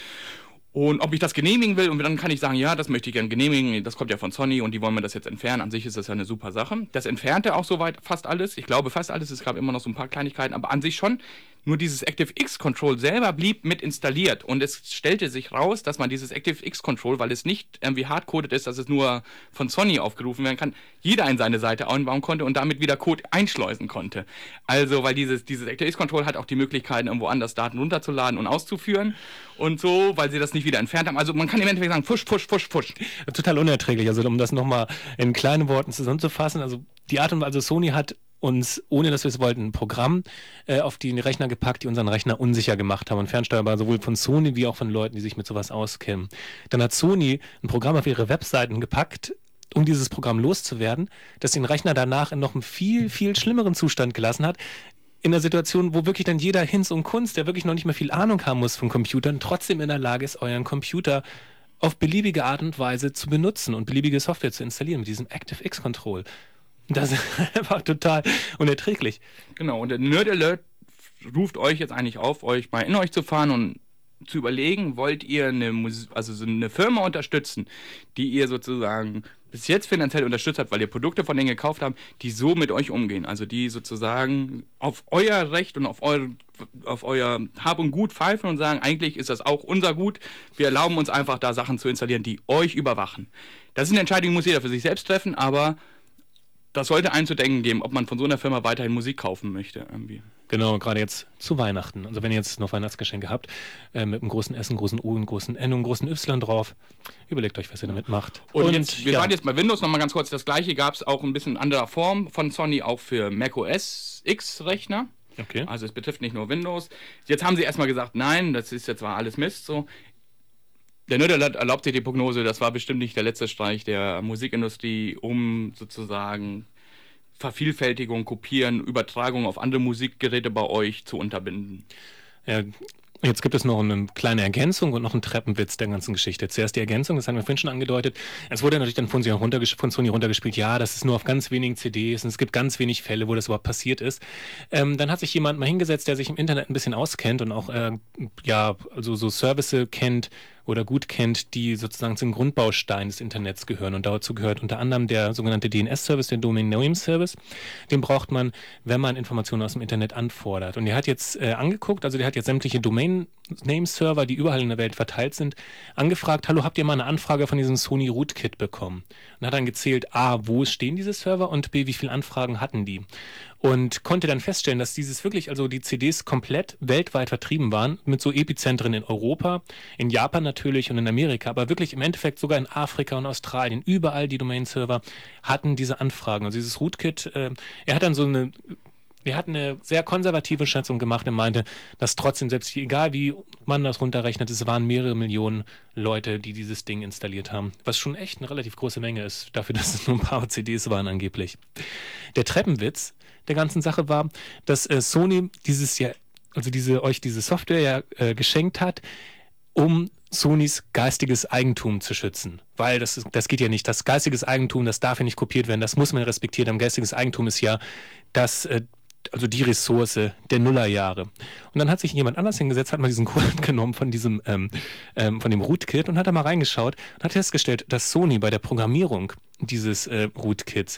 Und ob ich das genehmigen will, und dann kann ich sagen, ja, das möchte ich gerne genehmigen, das kommt ja von Sony und die wollen mir das jetzt entfernen. An sich ist das ja eine super Sache. Das entfernte auch soweit fast alles. Ich glaube fast alles, es gab immer noch so ein paar Kleinigkeiten, aber an sich schon. Nur dieses ActiveX-Control selber blieb mit installiert und es stellte sich raus, dass man dieses ActiveX-Control, weil es nicht irgendwie hardcoded ist, dass es nur von Sony aufgerufen werden kann, jeder in seine Seite einbauen konnte und damit wieder Code einschleusen konnte. Also, weil dieses ActiveX-Control hat auch die Möglichkeit, irgendwo anders Daten runterzuladen und auszuführen und so, weil sie das nicht wieder entfernt haben. Also man kann im Endeffekt sagen, push, push, push, push. Total unerträglich. Also um das nochmal in kleinen Worten zusammenzufassen, also die Art und Weise, Sony hat uns, ohne dass wir es wollten, ein Programm auf die Rechner gepackt, die unseren Rechner unsicher gemacht haben und fernsteuerbar, sowohl von Sony wie auch von Leuten, die sich mit sowas auskennen. Dann hat Sony ein Programm auf ihre Webseiten gepackt, um dieses Programm loszuwerden, das den Rechner danach in noch einem viel, viel schlimmeren Zustand gelassen hat, in einer Situation, wo wirklich dann jeder Hinz und Kunz, der wirklich noch nicht mehr viel Ahnung haben muss von Computern, trotzdem in der Lage ist, euren Computer auf beliebige Art und Weise zu benutzen und beliebige Software zu installieren mit diesem ActiveX-Control. Das ist einfach total unerträglich. Genau, und der Nerd Alert ruft euch jetzt eigentlich auf, euch mal in euch zu fahren und zu überlegen, wollt ihr so eine Firma unterstützen, die ihr sozusagen bis jetzt finanziell unterstützt habt, weil ihr Produkte von denen gekauft habt, die so mit euch umgehen, also die sozusagen auf euer Recht und auf euer Hab und Gut pfeifen und sagen, eigentlich ist das auch unser Gut, wir erlauben uns einfach da Sachen zu installieren, die euch überwachen. Das ist eine Entscheidung, die muss jeder für sich selbst treffen, aber das sollte einen zu denken geben, ob man von so einer Firma weiterhin Musik kaufen möchte. Irgendwie. Genau, gerade jetzt zu Weihnachten. Also wenn ihr jetzt noch Weihnachtsgeschenke habt, mit einem großen S, einem großen U, einem großen N und einem großen Y drauf, überlegt euch, was ihr damit macht. Und jetzt, wir waren jetzt bei Windows nochmal ganz kurz, das gleiche gab es auch ein bisschen in anderer Form von Sony, auch für macOS X-Rechner. Okay. Also es betrifft nicht nur Windows. Jetzt haben sie erstmal gesagt, nein, das ist jetzt zwar alles Mist, so. Der Nerd erlaubt sich die Prognose, das war bestimmt nicht der letzte Streich der Musikindustrie, um sozusagen Vervielfältigung, Kopieren, Übertragung auf andere Musikgeräte bei euch zu unterbinden. Ja, jetzt gibt es noch eine kleine Ergänzung und noch einen Treppenwitz der ganzen Geschichte. Zuerst die Ergänzung, das haben wir vorhin schon angedeutet. Es wurde natürlich dann von Sony runtergespielt, ja, das ist nur auf ganz wenigen CDs und es gibt ganz wenig Fälle, wo das überhaupt passiert ist. Dann hat sich jemand mal hingesetzt, der sich im Internet ein bisschen auskennt und auch also so Services kennt, oder gut kennt, die sozusagen zum Grundbaustein des Internets gehören. Und dazu gehört unter anderem der sogenannte DNS-Service, der Domain Name Service. Den braucht man, wenn man Informationen aus dem Internet anfordert. Und der hat jetzt angeguckt, also der hat jetzt sämtliche Domain Name Server, die überall in der Welt verteilt sind, angefragt, hallo, habt ihr mal eine Anfrage von diesem Sony Rootkit bekommen? Und hat dann gezählt, A, wo stehen diese Server und B, wie viele Anfragen hatten die? Und konnte dann feststellen, dass die CDs komplett weltweit vertrieben waren, mit so Epizentren in Europa, in Japan natürlich und in Amerika, aber wirklich im Endeffekt sogar in Afrika und Australien, überall die Domain-Server hatten diese Anfragen. Also dieses Rootkit, er hat eine sehr konservative Schätzung gemacht und meinte, dass trotzdem, selbst egal wie man das runterrechnet, es waren mehrere Millionen Leute, die dieses Ding installiert haben. Was schon echt eine relativ große Menge ist, dafür, dass es nur ein paar CDs waren angeblich. Der Treppenwitz der ganzen Sache war, dass Sony euch diese Software geschenkt hat, um Sonys geistiges Eigentum zu schützen. Weil das geht ja nicht. Das geistiges Eigentum, das darf ja nicht kopiert werden, das muss man respektieren. Am geistiges Eigentum ist ja also die Ressource der Nullerjahre. Und dann hat sich jemand anders hingesetzt, hat mal diesen Code genommen von dem Rootkit und hat da mal reingeschaut und hat festgestellt, dass Sony bei der Programmierung dieses Rootkits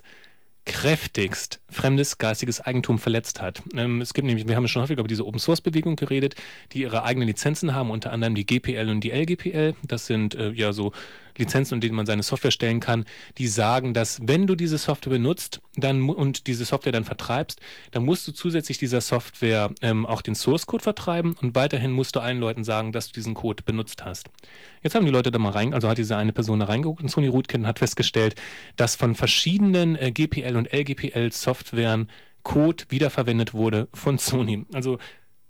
kräftigst fremdes geistiges Eigentum verletzt hat. Wir haben ja schon häufig über diese Open-Source-Bewegung geredet, die ihre eigenen Lizenzen haben, unter anderem die GPL und die LGPL. Das sind so Lizenzen, unter denen man seine Software stellen kann, die sagen, dass wenn du diese Software benutzt und diese Software dann vertreibst, dann musst du zusätzlich dieser Software auch den Source-Code vertreiben und weiterhin musst du allen Leuten sagen, dass du diesen Code benutzt hast. Jetzt haben die Leute da mal hat diese eine Person da reingeguckt in Sony Rootkit und hat festgestellt, dass von verschiedenen GPL und LGPL-Softwaren Code wiederverwendet wurde von Sony. Also,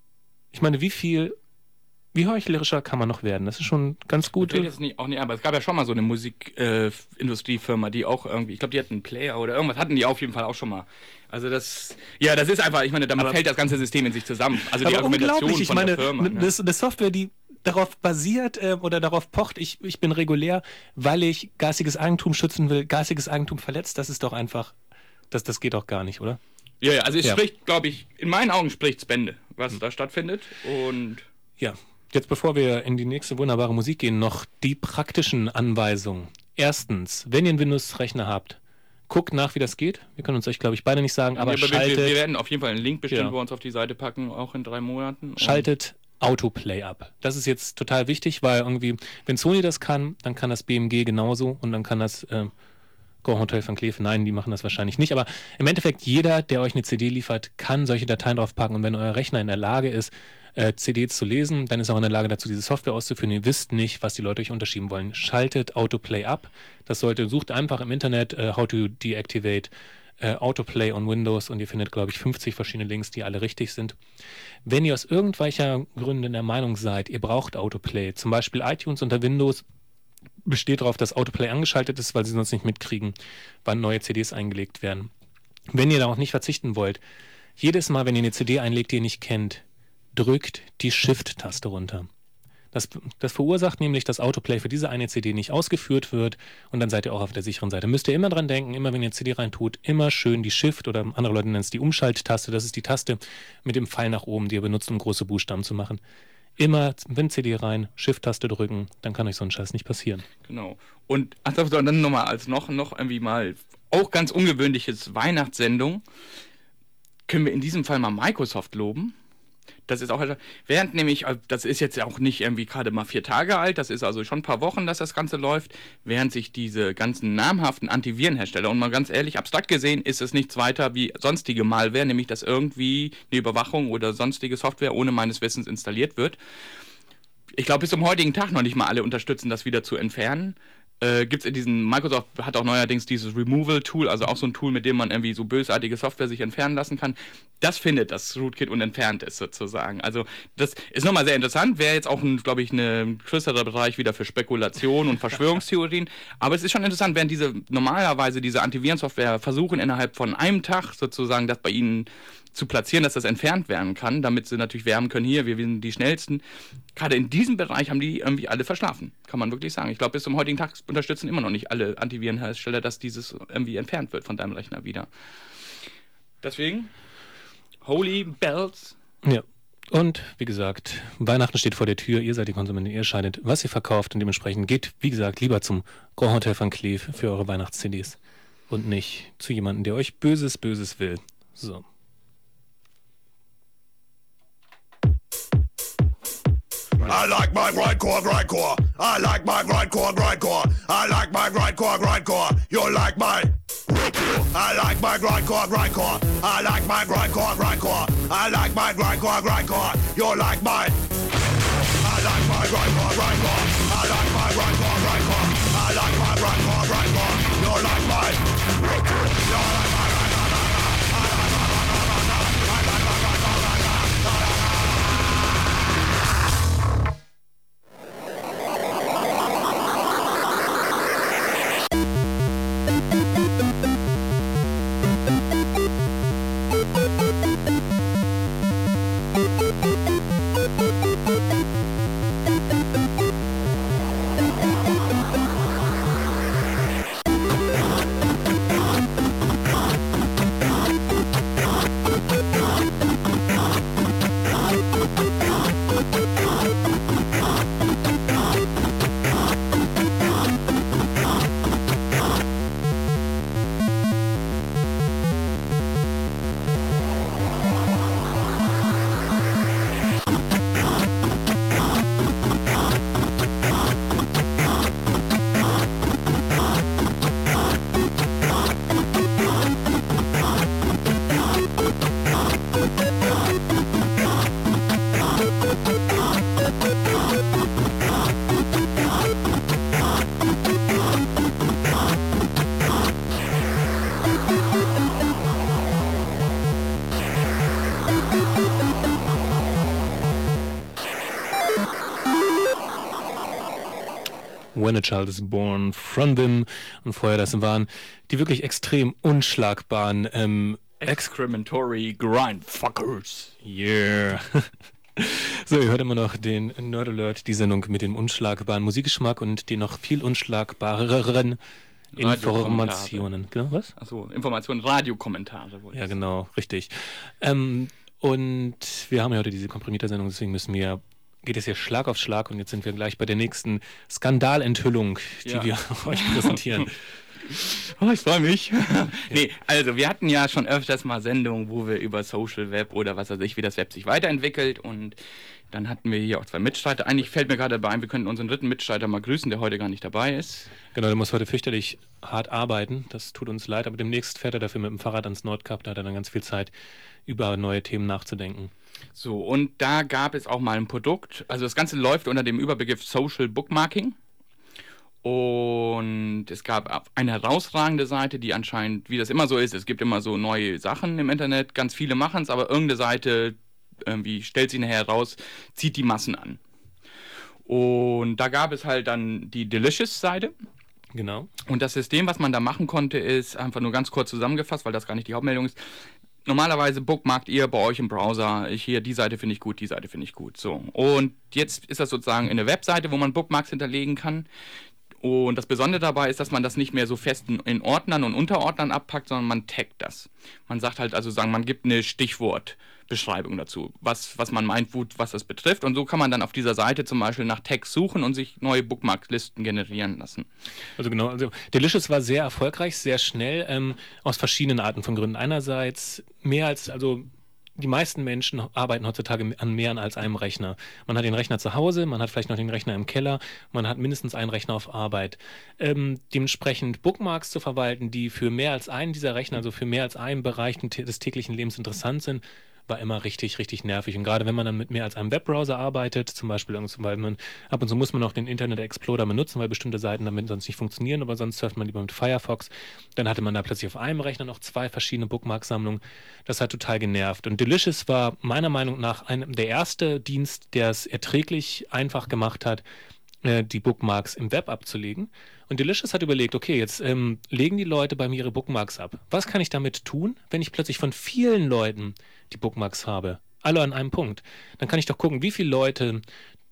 ich meine, wie heuchlerischer kann man noch werden? Das ist schon ganz gut. Ich will jetzt auch nicht, aber es gab ja schon mal so eine Musikindustriefirma, die auch irgendwie, ich glaube, die hatten einen Player oder irgendwas, hatten die auf jeden Fall auch schon mal. Also das ist einfach, ich meine, damit fällt das ganze System in sich zusammen. Also die Argumentation von der Firma. Eine Software, die darauf basiert oder darauf pocht, ich bin regulär, weil ich geistiges Eigentum schützen will, geistiges Eigentum verletzt, das ist doch einfach, das geht doch gar nicht, oder? Ja, also es spricht, glaube ich, in meinen Augen spricht es Bände, was da stattfindet. Und ja, jetzt bevor wir in die nächste wunderbare Musik gehen, noch die praktischen Anweisungen. Erstens, wenn ihr einen Windows-Rechner habt, guckt nach, wie das geht. Wir können uns euch, glaube ich, beide nicht sagen, aber schaltet... Wir werden auf jeden Fall einen Link bestimmt bei uns auf die Seite packen, auch in 3 Monaten. Schaltet Autoplay ab. Das ist jetzt total wichtig, weil irgendwie, wenn Sony das kann, dann kann das BMG genauso und dann kann das Grand Hotel van Cleef, nein, die machen das wahrscheinlich nicht, aber im Endeffekt jeder, der euch eine CD liefert, kann solche Dateien draufpacken und wenn euer Rechner in der Lage ist, CDs zu lesen, dann ist er auch in der Lage dazu, diese Software auszuführen. Ihr wisst nicht, was die Leute euch unterschieben wollen. Schaltet Autoplay ab. Sucht einfach im Internet how to deactivate Autoplay on Windows und ihr findet, glaube ich, 50 verschiedene Links, die alle richtig sind. Wenn ihr aus irgendwelcher Gründen der Meinung seid, ihr braucht Autoplay, zum Beispiel iTunes unter Windows besteht darauf, dass Autoplay angeschaltet ist, weil sie sonst nicht mitkriegen, wann neue CDs eingelegt werden. Wenn ihr darauf nicht verzichten wollt, jedes Mal, wenn ihr eine CD einlegt, die ihr nicht kennt, drückt die Shift-Taste runter. Das verursacht nämlich, dass Autoplay für diese eine CD nicht ausgeführt wird und dann seid ihr auch auf der sicheren Seite. Müsst ihr immer dran denken, immer wenn ihr eine CD reintut, immer schön die Shift oder andere Leute nennen es die Umschalttaste, das ist die Taste mit dem Pfeil nach oben, die ihr benutzt, um große Buchstaben zu machen. Immer, wenn CD rein, Shift-Taste drücken, dann kann euch so ein Scheiß nicht passieren. Genau. Und dann nochmal als noch irgendwie mal auch ganz ungewöhnliches Weihnachtssendung, können wir in diesem Fall mal Microsoft loben. Das ist auch, während nämlich, das ist jetzt auch nicht irgendwie gerade mal 4 Tage alt, das ist also schon ein paar Wochen, dass das Ganze läuft, während sich diese ganzen namhaften Antivirenhersteller, und mal ganz ehrlich, abstrakt gesehen ist es nichts weiter wie sonstige Malware, nämlich dass irgendwie eine Überwachung oder sonstige Software ohne meines Wissens installiert wird. Ich glaube, bis zum heutigen Tag noch nicht mal alle unterstützen, das wieder zu entfernen. Gibt's in diesen, Microsoft hat auch neuerdings dieses Removal-Tool, also auch so ein Tool, mit dem man irgendwie so bösartige Software sich entfernen lassen kann. Das findet das Rootkit und entfernt es sozusagen. Also das ist nochmal sehr interessant, wäre jetzt auch, glaube ich, ein größerer Bereich wieder für Spekulation und Verschwörungstheorien. Aber es ist schon interessant, während normalerweise diese Antivirensoftware versuchen innerhalb von einem Tag sozusagen das bei ihnen zu platzieren, dass das entfernt werden kann, damit sie natürlich werben können, hier, wir sind die Schnellsten. Gerade in diesem Bereich haben die irgendwie alle verschlafen, kann man wirklich sagen. Ich glaube, bis zum heutigen Tag unterstützen immer noch nicht alle Antivirenhersteller, dass dieses irgendwie entfernt wird von deinem Rechner wieder. Deswegen, Holy Bells. Ja. Und wie gesagt, Weihnachten steht vor der Tür, ihr seid die Konsumenten, ihr entscheidet, was ihr verkauft und dementsprechend geht, wie gesagt, lieber zum Grand Hotel Van Cleef für eure Weihnachts-CDs und nicht zu jemandem, der euch Böses will. So. I like my grindcore. I like my grindcore. I like my grindcore. You like my I like my grindcore. I like my grindcore. I like my grindcore. You like my I like my grindcore. I like my grindcore. I like my grindcore. You like my You like my When a Child is Born from Them und vorher, das waren die wirklich extrem unschlagbaren Excrementory Grindfuckers. Yeah. So, ihr hört immer noch den Nerd Alert, die Sendung mit dem unschlagbaren Musikgeschmack und den noch viel unschlagbareren Informationen. Genau, was? Achso, Informationen, Radiokommentare. Ja, genau, richtig. Und wir haben ja heute diese komprimierte Sendung, deswegen geht es hier Schlag auf Schlag und jetzt sind wir gleich bei der nächsten Skandalenthüllung, die wir euch präsentieren. Oh, ich freue mich. Nee, also wir hatten ja schon öfters mal Sendungen, wo wir über Social Web oder was weiß ich, wie das Web sich weiterentwickelt und dann hatten wir hier auch 2 Mitstreiter. Eigentlich fällt mir gerade dabei ein, wir könnten unseren 3. Mitstreiter mal grüßen, der heute gar nicht dabei ist. Genau, der muss heute fürchterlich hart arbeiten, das tut uns leid, aber demnächst fährt er dafür mit dem Fahrrad ans Nordkap, da hat er dann ganz viel Zeit, über neue Themen nachzudenken. So, und da gab es auch mal ein Produkt, also das Ganze läuft unter dem Überbegriff Social Bookmarking und es gab eine herausragende Seite, die anscheinend, wie das immer so ist, es gibt immer so neue Sachen im Internet, ganz viele machen es, aber irgendeine Seite irgendwie stellt sich nachher raus, zieht die Massen an. Und da gab es halt dann die Delicious-Seite. Genau. Und das System, was man da machen konnte, ist einfach nur ganz kurz zusammengefasst, weil das gar nicht die Hauptmeldung ist. Normalerweise bookmarkt ihr bei euch im Browser, hier, die Seite finde ich gut, die Seite finde ich gut. So. Und jetzt ist das sozusagen eine Webseite, wo man Bookmarks hinterlegen kann. Und das Besondere dabei ist, dass man das nicht mehr so fest in Ordnern und Unterordnern abpackt, sondern man taggt das. Man sagt halt also, man gibt eine Stichwortbeschreibung dazu, was man meint, was das betrifft. Und so kann man dann auf dieser Seite zum Beispiel nach Tags suchen und sich neue Bookmarklisten generieren lassen. Also genau, Delicious war sehr erfolgreich, sehr schnell, aus verschiedenen Arten von Gründen. Einerseits die meisten Menschen arbeiten heutzutage an mehr als einem Rechner. Man hat den Rechner zu Hause, man hat vielleicht noch den Rechner im Keller, man hat mindestens einen Rechner auf Arbeit. Dementsprechend Bookmarks zu verwalten, die für mehr als einen dieser Rechner, also für mehr als einen Bereich des täglichen Lebens interessant sind, war immer richtig, richtig nervig. Und gerade wenn man dann mit mehr als einem Webbrowser arbeitet, zum Beispiel, weil ab und zu muss man auch den Internet Explorer benutzen, weil bestimmte Seiten damit sonst nicht funktionieren, aber sonst surft man lieber mit Firefox. Dann hatte man da plötzlich auf einem Rechner noch 2 verschiedene Bookmark-Sammlungen. Das hat total genervt. Und Delicious war meiner Meinung nach der erste Dienst, der es erträglich einfach gemacht hat, die Bookmarks im Web abzulegen. Und Delicious hat überlegt, okay, jetzt legen die Leute bei mir ihre Bookmarks ab. Was kann ich damit tun, wenn ich plötzlich von vielen Leuten die Bookmarks habe? Alle an einem Punkt. Dann kann ich doch gucken, wie viele Leute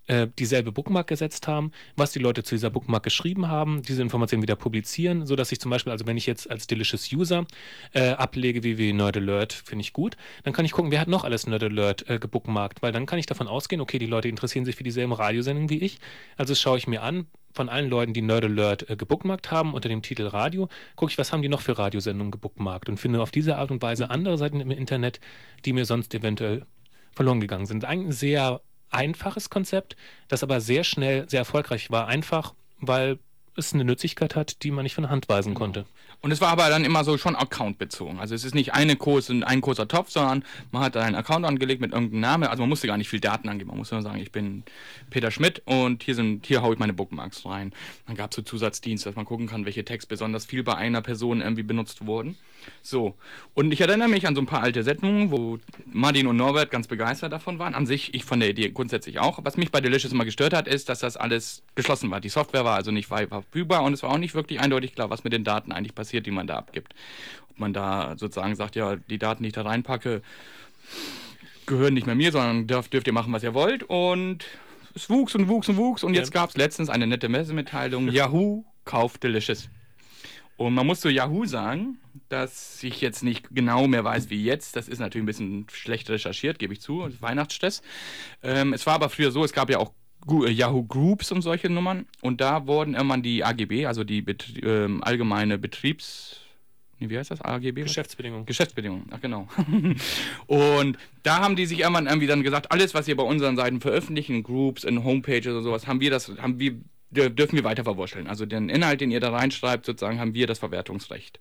dieselbe Bookmark gesetzt haben, was die Leute zu dieser Bookmark geschrieben haben, diese Informationen wieder publizieren, sodass ich zum Beispiel, also wenn ich jetzt als Delicious User ablege wie Nerd Alert, finde ich gut, dann kann ich gucken, wer hat noch alles Nerd Alert gebookmarkt, weil dann kann ich davon ausgehen, okay, die Leute interessieren sich für dieselben Radiosendungen wie ich, also schaue ich mir an, von allen Leuten, die Nerd Alert gebookmarkt haben unter dem Titel Radio, gucke ich, was haben die noch für Radiosendungen gebookmarkt und finde auf diese Art und Weise andere Seiten im Internet, die mir sonst eventuell verloren gegangen sind. Eigentlich ein sehr einfaches Konzept, das aber sehr schnell sehr erfolgreich war. Einfach, weil es eine Nützlichkeit hat, die man nicht von der Hand weisen konnte. Und es war aber dann immer so schon accountbezogen. Also es ist nicht ein großer Topf, sondern man hat da einen Account angelegt mit irgendeinem Namen. Also man musste gar nicht viel Daten angeben. Man musste nur sagen, ich bin Peter Schmidt und hier haue ich meine Bookmarks rein. Dann gab es so Zusatzdienste, dass man gucken kann, welche Tags besonders viel bei einer Person irgendwie benutzt wurden. So. Und ich erinnere mich an so ein paar alte Sendungen, wo Martin und Norbert ganz begeistert davon waren. An sich, ich von der Idee grundsätzlich auch. Was mich bei Delicious immer gestört hat, ist, dass das alles geschlossen war. Die Software war also nicht frei verfügbar und es war auch nicht wirklich eindeutig klar, was mit den Daten eigentlich passiert, die man da abgibt. Ob man da sozusagen sagt, ja, die Daten, die ich da reinpacke, gehören nicht mehr mir, sondern dürft ihr machen, was ihr wollt. Und es wuchs und wuchs und wuchs und jetzt gab es letztens eine nette Messemitteilung, Yahoo kauft Delicious. Und man muss zu Yahoo sagen, dass ich jetzt nicht genau mehr weiß wie jetzt. Das ist natürlich ein bisschen schlecht recherchiert, gebe ich zu, Weihnachtsstress. Es war aber früher so, es gab ja auch Yahoo Groups und solche Nummern. Und da wurden irgendwann die AGB, also die allgemeine wie heißt das? AGB? Geschäftsbedingungen. Geschäftsbedingungen, ach genau. Und da haben die sich irgendwann irgendwie dann gesagt, alles, was ihr bei unseren Seiten veröffentlichen, Groups, in Homepages oder sowas, dürfen wir weiter verwurschteln. Also den Inhalt, den ihr da reinschreibt, sozusagen, haben wir das Verwertungsrecht.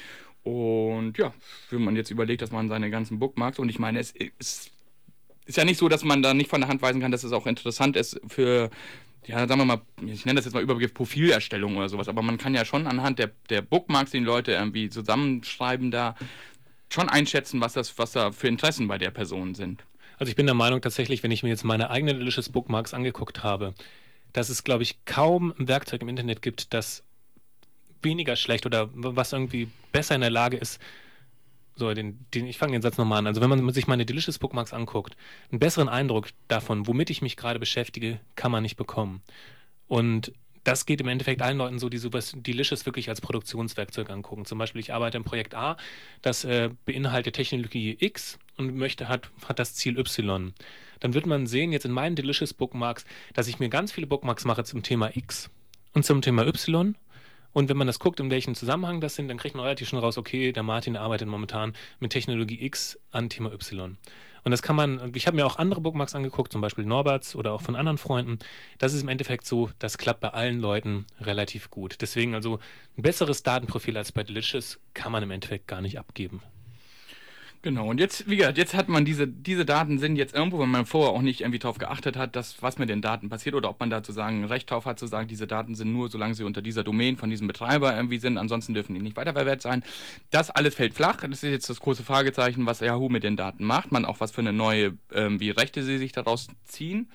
Und ja, wenn man jetzt überlegt, dass man seine ganzen Bookmarks, und ich meine, es ist ja nicht so, dass man da nicht von der Hand weisen kann, dass es auch interessant ist für, ja, sagen wir mal, ich nenne das jetzt mal Überbegriff Profilerstellung oder sowas, aber man kann ja schon anhand der Bookmarks, die Leute irgendwie zusammenschreiben, da schon einschätzen, was da für Interessen bei der Person sind. Also ich bin der Meinung tatsächlich, wenn ich mir jetzt meine eigenen Delicious Bookmarks angeguckt habe, dass es, glaube ich, kaum ein Werkzeug im Internet gibt, das weniger schlecht oder was irgendwie besser in der Lage ist. So, ich fange den Satz nochmal an. Also wenn man sich meine Delicious Bookmarks anguckt, einen besseren Eindruck davon, womit ich mich gerade beschäftige, kann man nicht bekommen. Und das geht im Endeffekt allen Leuten so, die sowas Delicious wirklich als Produktionswerkzeug angucken. Zum Beispiel, ich arbeite im Projekt A, das beinhaltet Technologie X und hat das Ziel Y. Dann wird man sehen, jetzt in meinen Delicious Bookmarks, dass ich mir ganz viele Bookmarks mache zum Thema X und zum Thema Y. Und wenn man das guckt, in welchem Zusammenhang das sind, dann kriegt man relativ schon raus, okay, der Martin arbeitet momentan mit Technologie X an Thema Y. Und das kann man, ich habe mir auch andere Bookmarks angeguckt, zum Beispiel Norberts oder auch von anderen Freunden. Das ist im Endeffekt so, das klappt bei allen Leuten relativ gut. Deswegen also ein besseres Datenprofil als bei Delicious kann man im Endeffekt gar nicht abgeben. Genau, und jetzt, wie gesagt, jetzt hat man diese Daten sind jetzt irgendwo, wenn man vorher auch nicht irgendwie drauf geachtet hat, was mit den Daten passiert oder ob man da zu sagen Recht drauf hat, zu sagen, diese Daten sind nur, solange sie unter dieser Domain von diesem Betreiber irgendwie sind, ansonsten dürfen die nicht weiterverwertet sein. Das alles fällt flach. Das ist jetzt das große Fragezeichen, was Yahoo mit den Daten macht. Man auch was für eine neue, wie Rechte sie sich daraus ziehen.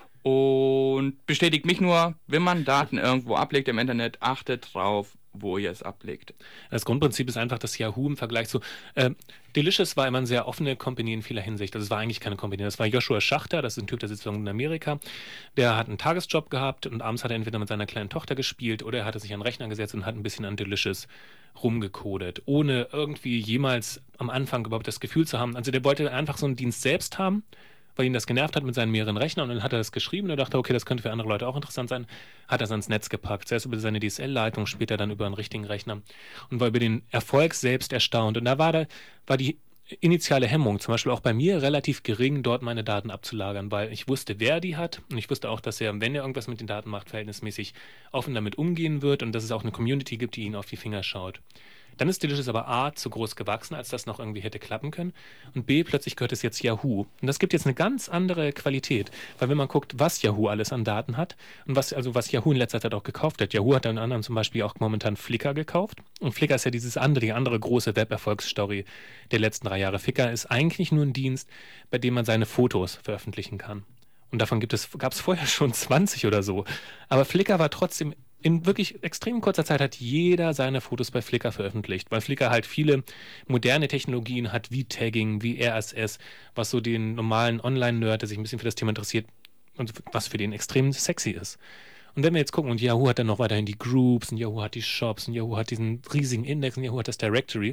Und bestätigt mich nur, wenn man Daten irgendwo ablegt im Internet, achtet drauf, wo ihr es ablegt. Das Grundprinzip ist einfach, dass Yahoo im Vergleich zu Delicious war immer eine sehr offene Company in vieler Hinsicht. Also es war eigentlich keine Company. Das war Joshua Schachter, das ist ein Typ, der sitzt in Amerika. Der hat einen Tagesjob gehabt und abends hat er entweder mit seiner kleinen Tochter gespielt oder er hatte sich an den Rechner gesetzt und hat ein bisschen an Delicious rumgecodet, ohne irgendwie jemals am Anfang überhaupt das Gefühl zu haben. Also der wollte einfach so einen Dienst selbst haben, weil ihn das genervt hat mit seinen mehreren Rechnern und dann hat er das geschrieben und er dachte, okay, das könnte für andere Leute auch interessant sein, hat er es ans Netz gepackt. Zuerst über seine DSL-Leitung, später dann über einen richtigen Rechner und war über den Erfolg selbst erstaunt. Und da war die initiale Hemmung, zum Beispiel auch bei mir, relativ gering, dort meine Daten abzulagern, weil ich wusste, wer die hat und ich wusste auch, dass er, wenn er irgendwas mit den Daten macht, verhältnismäßig offen damit umgehen wird und dass es auch eine Community gibt, die ihn auf die Finger schaut. Dann ist Delicious aber A, zu groß gewachsen, als das noch irgendwie hätte klappen können. Und B, plötzlich gehört es jetzt Yahoo. Und das gibt jetzt eine ganz andere Qualität. Weil wenn man guckt, was Yahoo alles an Daten hat und was Yahoo in letzter Zeit auch gekauft hat. Yahoo hat unter anderem zum Beispiel auch momentan Flickr gekauft. Und Flickr ist ja die andere große Web-Erfolgsstory der letzten 3 Jahre. Flickr ist eigentlich nur ein Dienst, bei dem man seine Fotos veröffentlichen kann. Und davon gab es vorher schon 20 oder so. Aber Flickr war trotzdem in wirklich extrem kurzer Zeit hat jeder seine Fotos bei Flickr veröffentlicht, weil Flickr halt viele moderne Technologien hat, wie Tagging, wie RSS, was so den normalen Online-Nerd, der sich ein bisschen für das Thema interessiert, und was für den extrem sexy ist. Und wenn wir jetzt gucken, und Yahoo hat dann noch weiterhin die Groups, und Yahoo hat die Shops, und Yahoo hat diesen riesigen Index, und Yahoo hat das Directory,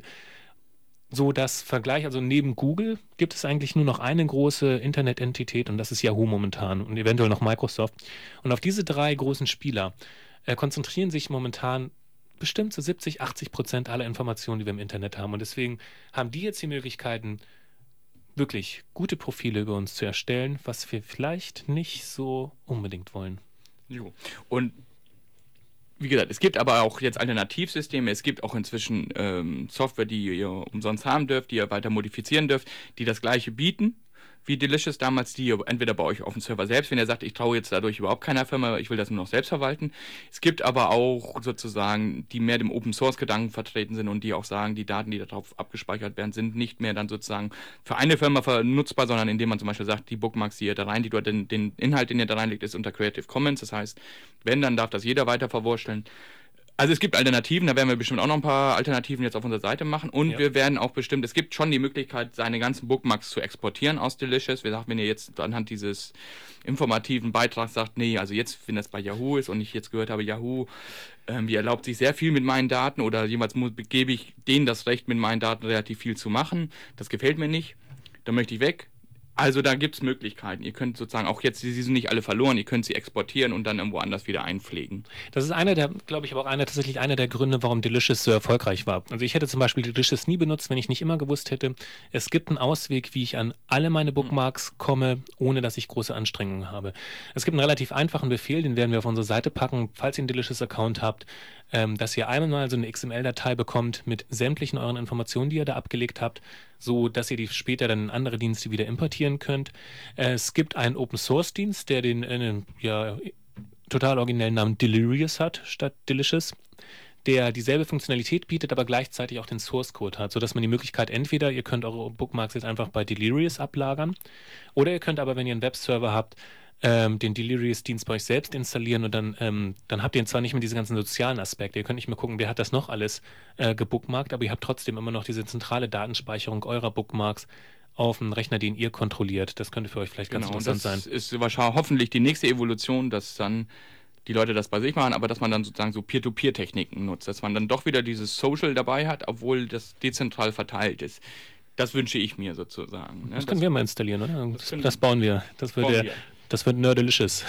so das Vergleich, also neben Google gibt es eigentlich nur noch eine große Internetentität und das ist Yahoo momentan und eventuell noch Microsoft. Und auf diese 3 großen Spieler konzentrieren sich momentan bestimmt so 70-80% aller Informationen, die wir im Internet haben. Und deswegen haben die jetzt die Möglichkeiten, wirklich gute Profile über uns zu erstellen, was wir vielleicht nicht so unbedingt wollen. Jo. Und wie gesagt, es gibt aber auch jetzt Alternativsysteme, es gibt auch inzwischen Software, die ihr umsonst haben dürft, die ihr weiter modifizieren dürft, die das gleiche bieten wie Delicious damals, die ihr entweder bei euch auf dem Server selbst, wenn ihr sagt, ich traue jetzt dadurch überhaupt keiner Firma, ich will das nur noch selbst verwalten. Es gibt aber auch sozusagen, die mehr dem Open-Source-Gedanken vertreten sind und die auch sagen, die Daten, die darauf abgespeichert werden, sind nicht mehr dann sozusagen für eine Firma nutzbar, sondern indem man zum Beispiel sagt, die Bookmarks, die ihr da rein, den Inhalt, den ihr da reinlegt, ist unter Creative Commons. Das heißt, wenn, dann darf das jeder weiter verwurschteln. Also es gibt Alternativen, da werden wir bestimmt auch noch ein paar Alternativen jetzt auf unserer Seite machen und wir werden auch bestimmt, es gibt schon die Möglichkeit, seine ganzen Bookmarks zu exportieren aus Delicious. Wir sagen, wenn ihr jetzt anhand dieses informativen Beitrags sagt, nee, also jetzt, wenn das bei Yahoo ist und ich jetzt gehört habe, Yahoo, die erlaubt sich sehr viel mit meinen Daten oder jeweils gebe ich denen das Recht, mit meinen Daten relativ viel zu machen, das gefällt mir nicht, da möchte ich weg. Also da gibt es Möglichkeiten. Ihr könnt sozusagen auch jetzt, sie sind nicht alle verloren, ihr könnt sie exportieren und dann irgendwo anders wieder einpflegen. Das ist einer der, glaube ich, aber auch tatsächlich einer der Gründe, warum Delicious so erfolgreich war. Also ich hätte zum Beispiel Delicious nie benutzt, wenn ich nicht immer gewusst hätte, es gibt einen Ausweg, wie ich an alle meine Bookmarks komme, ohne dass ich große Anstrengungen habe. Es gibt einen relativ einfachen Befehl, den werden wir auf unsere Seite packen, falls ihr einen Delicious-Account habt, dass ihr einmal so eine XML-Datei bekommt mit sämtlichen euren Informationen, die ihr da abgelegt habt, so dass ihr die später dann in andere Dienste wieder importieren könnt. Es gibt einen Open-Source-Dienst, der den total originellen Namen Delirious hat, statt Delicious, der dieselbe Funktionalität bietet, aber gleichzeitig auch den Source-Code hat, sodass man die Möglichkeit, entweder ihr könnt eure Bookmarks jetzt einfach bei Delirious ablagern, oder ihr könnt aber, wenn ihr einen Webserver habt, den Delirious-Dienst bei euch selbst installieren und dann habt ihr zwar nicht mehr diese ganzen sozialen Aspekte, ihr könnt nicht mehr gucken, wer hat das noch alles gebookmarkt, aber ihr habt trotzdem immer noch diese zentrale Datenspeicherung eurer Bookmarks auf einem Rechner, den ihr kontrolliert. Das könnte für euch vielleicht ganz interessant sein. Das ist wahrscheinlich hoffentlich die nächste Evolution, dass dann die Leute das bei sich machen, aber dass man dann sozusagen so Peer-to-Peer-Techniken nutzt, dass man dann doch wieder dieses Social dabei hat, obwohl das dezentral verteilt ist. Das wünsche ich mir sozusagen. Das können wir mal installieren, oder? Das bauen wir. Das wird Nerdelicious.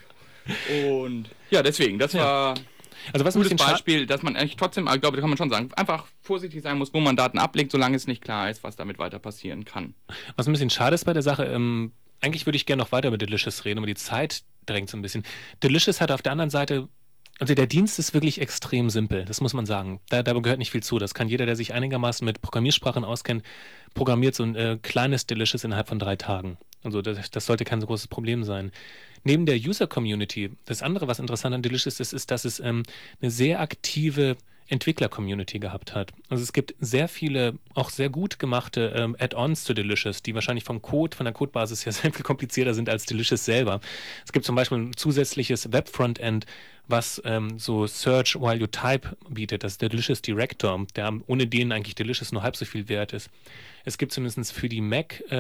Und ja, deswegen, das war also was ein gutes Beispiel, dass man eigentlich trotzdem, ich glaube, da kann man schon sagen, einfach vorsichtig sein muss, wo man Daten ablegt, solange es nicht klar ist, was damit weiter passieren kann. Was ein bisschen schade ist bei der Sache, eigentlich würde ich gerne noch weiter über Delicious reden, aber die Zeit drängt so ein bisschen. Delicious hat auf der anderen Seite, also der Dienst ist wirklich extrem simpel, das muss man sagen. Da gehört nicht viel zu. Das kann jeder, der sich einigermaßen mit Programmiersprachen auskennt, programmiert so ein kleines Delicious innerhalb von 3 Tagen. Also das sollte kein so großes Problem sein. Neben der User-Community, das andere, was interessant an Delicious ist, dass es eine sehr aktive Entwickler-Community gehabt hat. Also es gibt sehr viele, auch sehr gut gemachte Add-ons zu Delicious, die wahrscheinlich von der Codebasis her sehr viel komplizierter sind als Delicious selber. Es gibt zum Beispiel ein zusätzliches Web-Frontend, was so Search While You Type bietet, das ist der Delicious Director, der ohne den eigentlich Delicious nur halb so viel wert ist. Es gibt zumindest für die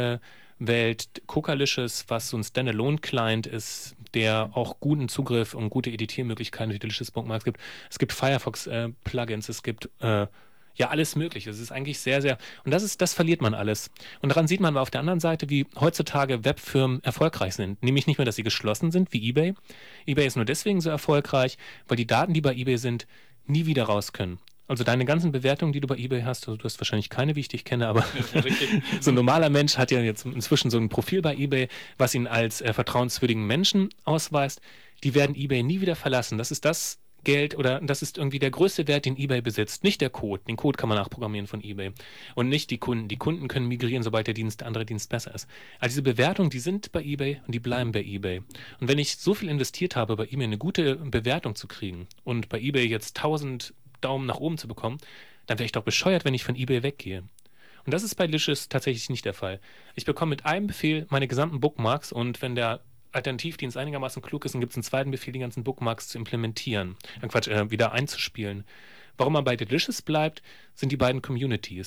Mac-Welt Cocalicious, was so ein Standalone-Client ist, der auch guten Zugriff und gute Editiermöglichkeiten für Delicious Bookmarks gibt. Es gibt Firefox-Plugins, es gibt alles Mögliche. Es ist eigentlich sehr, sehr, und das verliert man alles. Und daran sieht man aber auf der anderen Seite, wie heutzutage Webfirmen erfolgreich sind. Nämlich nicht mehr, dass sie geschlossen sind, wie eBay. eBay ist nur deswegen so erfolgreich, weil die Daten, die bei eBay sind, nie wieder raus können. Also deine ganzen Bewertungen, die du bei eBay hast, also du hast wahrscheinlich keine, wie ich dich kenne, aber so ein normaler Mensch hat ja jetzt inzwischen so ein Profil bei eBay, was ihn als vertrauenswürdigen Menschen ausweist. Die werden eBay nie wieder verlassen. Das ist das Geld oder das ist irgendwie der größte Wert, den eBay besitzt. Nicht der Code. Den Code kann man nachprogrammieren von eBay. Und nicht die Kunden. Die Kunden können migrieren, sobald der andere Dienst besser ist. Also diese Bewertungen, die sind bei eBay und die bleiben bei eBay. Und wenn ich so viel investiert habe, bei eBay eine gute Bewertung zu kriegen und bei eBay jetzt 1000 Daumen nach oben zu bekommen, dann wäre ich doch bescheuert, wenn ich von eBay weggehe. Und das ist bei Delicious tatsächlich nicht der Fall. Ich bekomme mit einem Befehl meine gesamten Bookmarks und wenn der Alternativdienst einigermaßen klug ist, dann gibt es einen zweiten Befehl, die ganzen Bookmarks zu implementieren. Wieder einzuspielen. Warum man bei Delicious bleibt, sind die beiden Communities.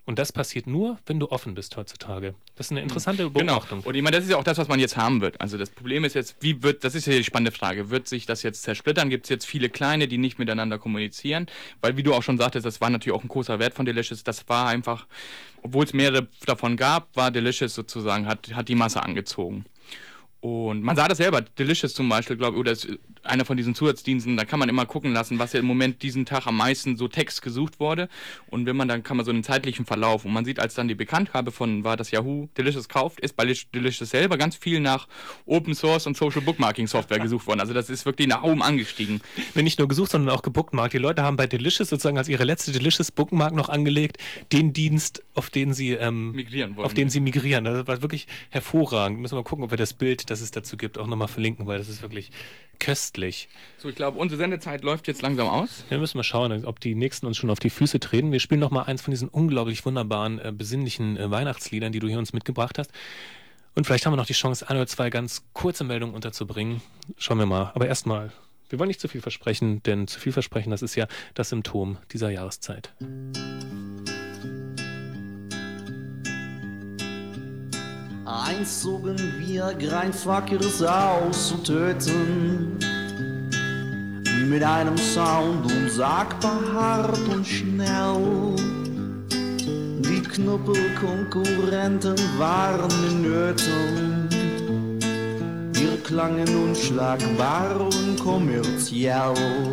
Und das passiert nur, wenn du offen bist heutzutage. Das ist eine interessante Beobachtung. Genau. Und ich meine, das ist ja auch das, was man jetzt haben wird. Also das Problem ist jetzt, das ist ja die spannende Frage, wird sich das jetzt zersplittern? Gibt es jetzt viele kleine, die nicht miteinander kommunizieren? Weil, wie du auch schon sagtest, das war natürlich auch ein großer Wert von Delicious. Das war einfach, obwohl es mehrere davon gab, war Delicious sozusagen, hat die Masse angezogen. Und man sah das selber, Delicious zum Beispiel, glaube ich, oder ist einer von diesen Zusatzdiensten, da kann man immer gucken lassen, was ja im Moment diesen Tag am meisten so Text gesucht wurde. Und wenn man dann, kann man so einen zeitlichen Verlauf, und man sieht, als dann die Bekanntgabe war, dass Yahoo Delicious kauft, ist bei Delicious selber ganz viel nach Open Source und Social Bookmarking Software gesucht worden. Also das ist wirklich nach oben angestiegen. Nicht nur gesucht, sondern auch gebookmarkt. Die Leute haben bei Delicious sozusagen als ihre letzte Delicious Bookmark noch angelegt, den Dienst, auf den sie migrieren wollen. Auf den sie migrieren. Das war wirklich hervorragend. Müssen wir mal gucken, ob wir das Bild, das es dazu gibt, auch nochmal verlinken, weil das ist wirklich köstlich. So, ich glaube, unsere Sendezeit läuft jetzt langsam aus. Wir müssen mal schauen, ob die Nächsten uns schon auf die Füße treten. Wir spielen nochmal eins von diesen unglaublich wunderbaren, besinnlichen Weihnachtsliedern, die du hier uns mitgebracht hast. Und vielleicht haben wir noch die Chance, ein oder zwei ganz kurze Meldungen unterzubringen. Schauen wir mal. Aber erstmal, wir wollen nicht zu viel versprechen, denn zu viel versprechen, das ist ja das Symptom dieser Jahreszeit. Einst zogen wir Grindfuckers aus und töten mit einem Sound unsagbar hart und schnell. Die Knüppelkonkurrenten waren in Nöten, wir klangen unschlagbar und kommerziell.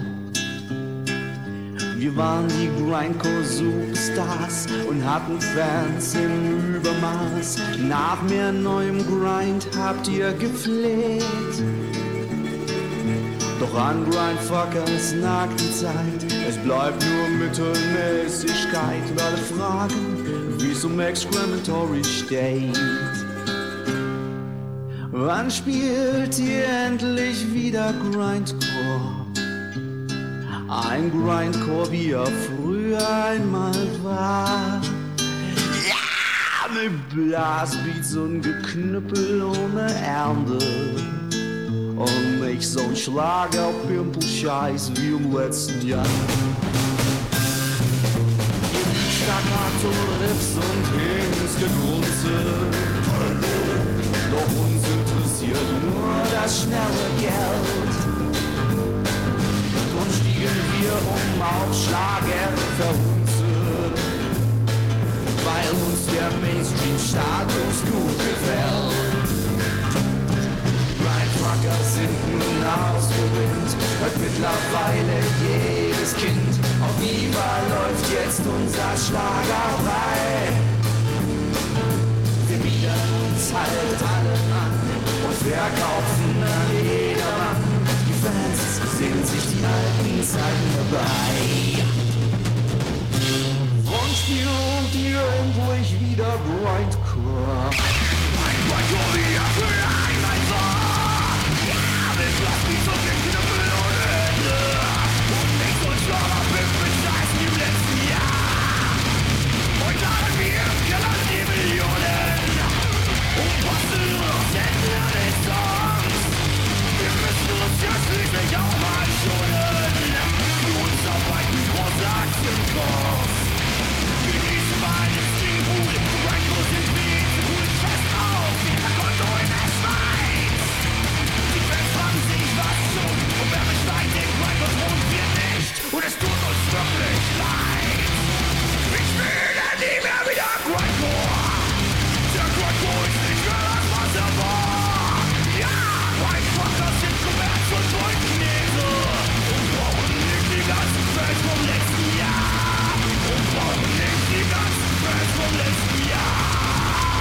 Wir waren die Grindcore-Superstars und hatten Fans im Übermaß. Nach mehr neuem Grind habt ihr gefleht. Doch an Grindfuckers nagt die Zeit. Es bleibt nur Mittelmäßigkeit. Und alle fragen, wie's um Excrementory steht. Wann spielt ihr endlich wieder Grindcore? Ein Grindcore, wie er früher einmal war. Ja, mit Blastbeats und Geknüppel ohne Ende. Und nicht so ein Schlager-Pimpel-Scheiß wie im letzten Jahr. Staccato-Riffs und Hintergründe. Doch uns interessiert nur das schnelle Geld. Wir Aufschlager verhunzen, weil uns der Mainstream-Status gut gefällt. Grindfuckers sind nun ausgewinnt, hört mittlerweile jedes Kind. Auf Viva läuft jetzt unser Schlagerbrei. Wir bieten uns halt alle an und verkaufen an jedermann. Fans sehen sich die alten Zeiten dabei. Und spielt ihr endlich wieder Grindcore? Ein Grindcore wie er früher einmal war. Ja, mit Blastbeats und den Knüppel ohne Ende. Und nicht so ein Schlager-Pimpel-Scheiß wie im letzten Jahr. Und laden wir im Keller die Millionen. Und posten nur noch Sender des Songs. Wir müssen uns ja schließlich auch mal schonen. Für uns auf ein Mikrosachs im Kopf. Genießen meinen Stilruhe. Grindcore sind wie zu gut fest auf. Da kommt doch in der Schweiz. Die Fans fragen sich, was schon. Und wer besteigt den Grindcore und wir nicht. Und es tut uns wirklich leid. Ich will dann nie mehr wieder Grindcore. Der Grindcore ist nicht mehr das, was er war. Ja, Grindfuckers sind Kommerz und Leugnese. Und brauchen nicht die ganzen Fans vom letzten Jahr. Und brauchen nicht die ganzen Fans vom letzten Jahr.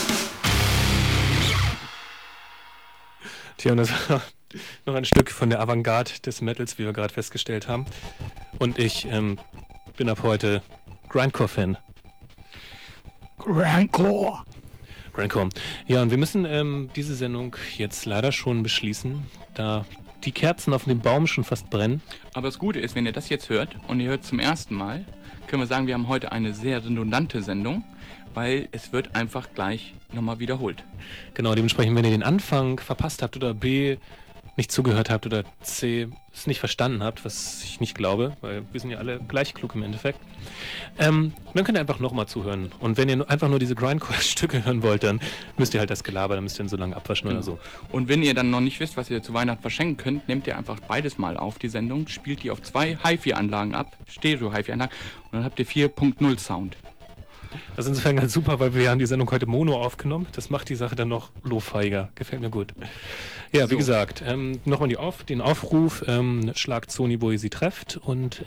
Tja, und das war noch ein Stück von der Avantgarde des Metals, wie wir gerade festgestellt haben. Und ich bin ab heute Grindcore-Fan. Grindcore. Ja, und wir müssen diese Sendung jetzt leider schon beschließen, da die Kerzen auf dem Baum schon fast brennen. Aber das Gute ist, wenn ihr das jetzt hört und ihr hört zum ersten Mal, können wir sagen, wir haben heute eine sehr redundante Sendung, weil es wird einfach gleich nochmal wiederholt. Genau, dementsprechend, wenn ihr den Anfang verpasst habt oder nicht zugehört habt oder C es nicht verstanden habt, was ich nicht glaube, weil wir sind ja alle gleich klug im Endeffekt, dann könnt ihr einfach nochmal zuhören. Und wenn ihr einfach nur diese Grindcore-Stücke hören wollt, dann müsst ihr halt das Gelaber, dann müsst ihr ihn so lange abwaschen oder so. Und wenn ihr dann noch nicht wisst, was ihr zu Weihnachten verschenken könnt, nehmt ihr einfach beides mal auf, die Sendung, spielt die auf 2 HiFi-Anlagen ab, Stereo-HiFi-Anlagen, und dann habt ihr 4.0 Sound. Das ist insofern ganz super, weil wir haben die Sendung heute Mono aufgenommen. Das macht die Sache dann noch lo-feiger. Gefällt mir gut. Ja, wie gesagt, nochmal den Aufruf, schlagt Sony, wo ihr sie trefft und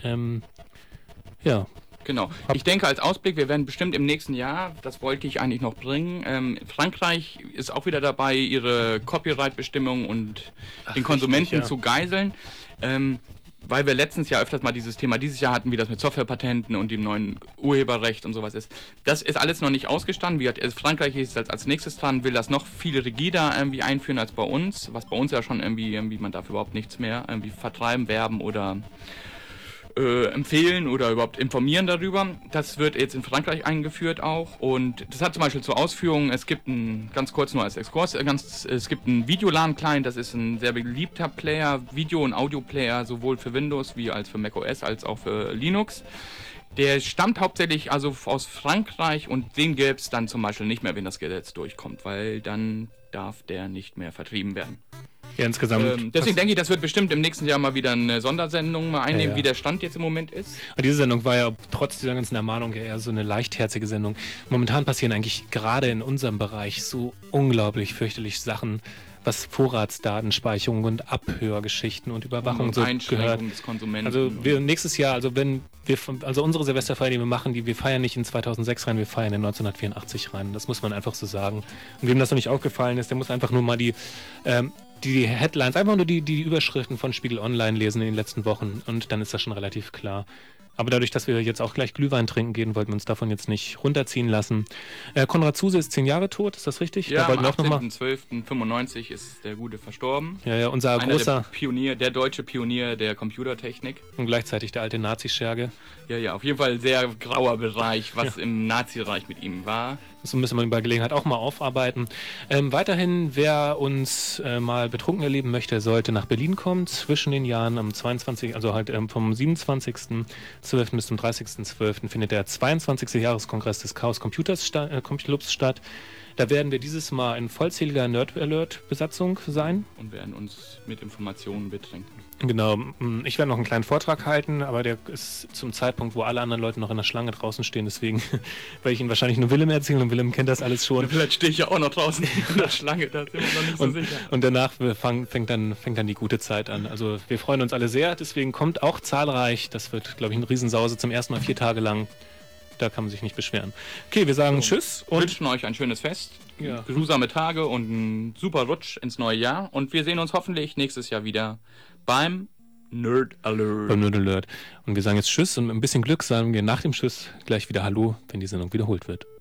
ja. Genau. Ich denke als Ausblick, wir werden bestimmt im nächsten Jahr, das wollte ich eigentlich noch bringen, Frankreich ist auch wieder dabei, ihre Copyright-Bestimmungen und den Konsumenten richtig, ja. zu geiseln. Weil wir letztens ja öfters mal dieses hatten, wie das mit Softwarepatenten und dem neuen Urheberrecht und sowas ist. Das ist alles noch nicht ausgestanden. Frankreich ist als nächstes dran, will das noch viel rigider irgendwie einführen als bei uns, was bei uns ja schon irgendwie man darf überhaupt nichts mehr irgendwie vertreiben, werben oder empfehlen oder überhaupt informieren darüber. Das wird jetzt in Frankreich eingeführt auch und das hat zum Beispiel zur Ausführung, es gibt ganz kurz nur als Exkurs, es gibt einen Videolan-Client, das ist ein sehr beliebter Player, Video- und Audio-Player, sowohl für Windows wie als für macOS als auch für Linux. Der stammt hauptsächlich also aus Frankreich und den gäbe es dann zum Beispiel nicht mehr, wenn das Gesetz durchkommt, weil dann darf der nicht mehr vertrieben werden. Ja, insgesamt. Deswegen denke ich, das wird bestimmt im nächsten Jahr mal wieder eine Sondersendung mal einnehmen, Ja. wie der Stand jetzt im Moment ist. Diese Sendung war ja trotz dieser ganzen Ermahnung ja eher so eine leichtherzige Sendung. Momentan passieren eigentlich gerade in unserem Bereich so unglaublich fürchterlich Sachen, was Vorratsdatenspeicherung und Abhörgeschichten und Überwachung so gehört. Des Konsumenten. Also wir nächstes Jahr, also unsere Silvesterfeier, die wir machen, wir feiern nicht in 2006 rein, wir feiern in 1984 rein. Das muss man einfach so sagen. Und wem das noch nicht aufgefallen ist, der muss einfach nur mal die Headlines, einfach nur die Überschriften von Spiegel Online lesen in den letzten Wochen und dann ist das schon relativ klar. Aber dadurch, dass wir jetzt auch gleich Glühwein trinken gehen, wollten wir uns davon jetzt nicht runterziehen lassen. Konrad Zuse ist 10 Jahre tot, ist das richtig? Ja, da wollten am wir auch noch mal 18.12.95 ist der Gute verstorben. Ja, unser großer der deutsche Pionier der Computertechnik. und gleichzeitig der alte Nazi-Scherge. Ja, auf jeden Fall sehr grauer Bereich, was im Nazireich mit ihm war. Das müssen wir bei Gelegenheit auch mal aufarbeiten. Weiterhin, wer uns mal betrunken erleben möchte, sollte nach Berlin kommen, zwischen den Jahren am 22., also halt vom 27.12. bis zum 30.12. findet der 22. Jahreskongress des Chaos Computers Clubs statt. Da werden wir dieses Mal in vollzähliger Nerd-Alert-Besatzung sein. Und werden uns mit Informationen betrinken. Genau, ich werde noch einen kleinen Vortrag halten, aber der ist zum Zeitpunkt, wo alle anderen Leute noch in der Schlange draußen stehen, deswegen werde ich Ihnen wahrscheinlich nur Willem erzählen und Willem kennt das alles schon. Vielleicht stehe ich ja auch noch draußen in der Schlange, da sind wir noch nicht so sicher. Und danach fängt dann die gute Zeit an. Also wir freuen uns alle sehr, deswegen kommt auch zahlreich, das wird, glaube ich, ein Riesensause zum ersten Mal 4 Tage lang. Da kann man sich nicht beschweren. Okay, wir sagen Tschüss und wünschen euch ein schönes Fest, geruhsame Tage und einen super Rutsch ins neue Jahr. Und wir sehen uns hoffentlich nächstes Jahr wieder beim Nerd Alert. Beim Nerd Alert. Und wir sagen jetzt Tschüss und mit ein bisschen Glück sagen wir nach dem Tschüss gleich wieder Hallo, wenn die Sendung wiederholt wird.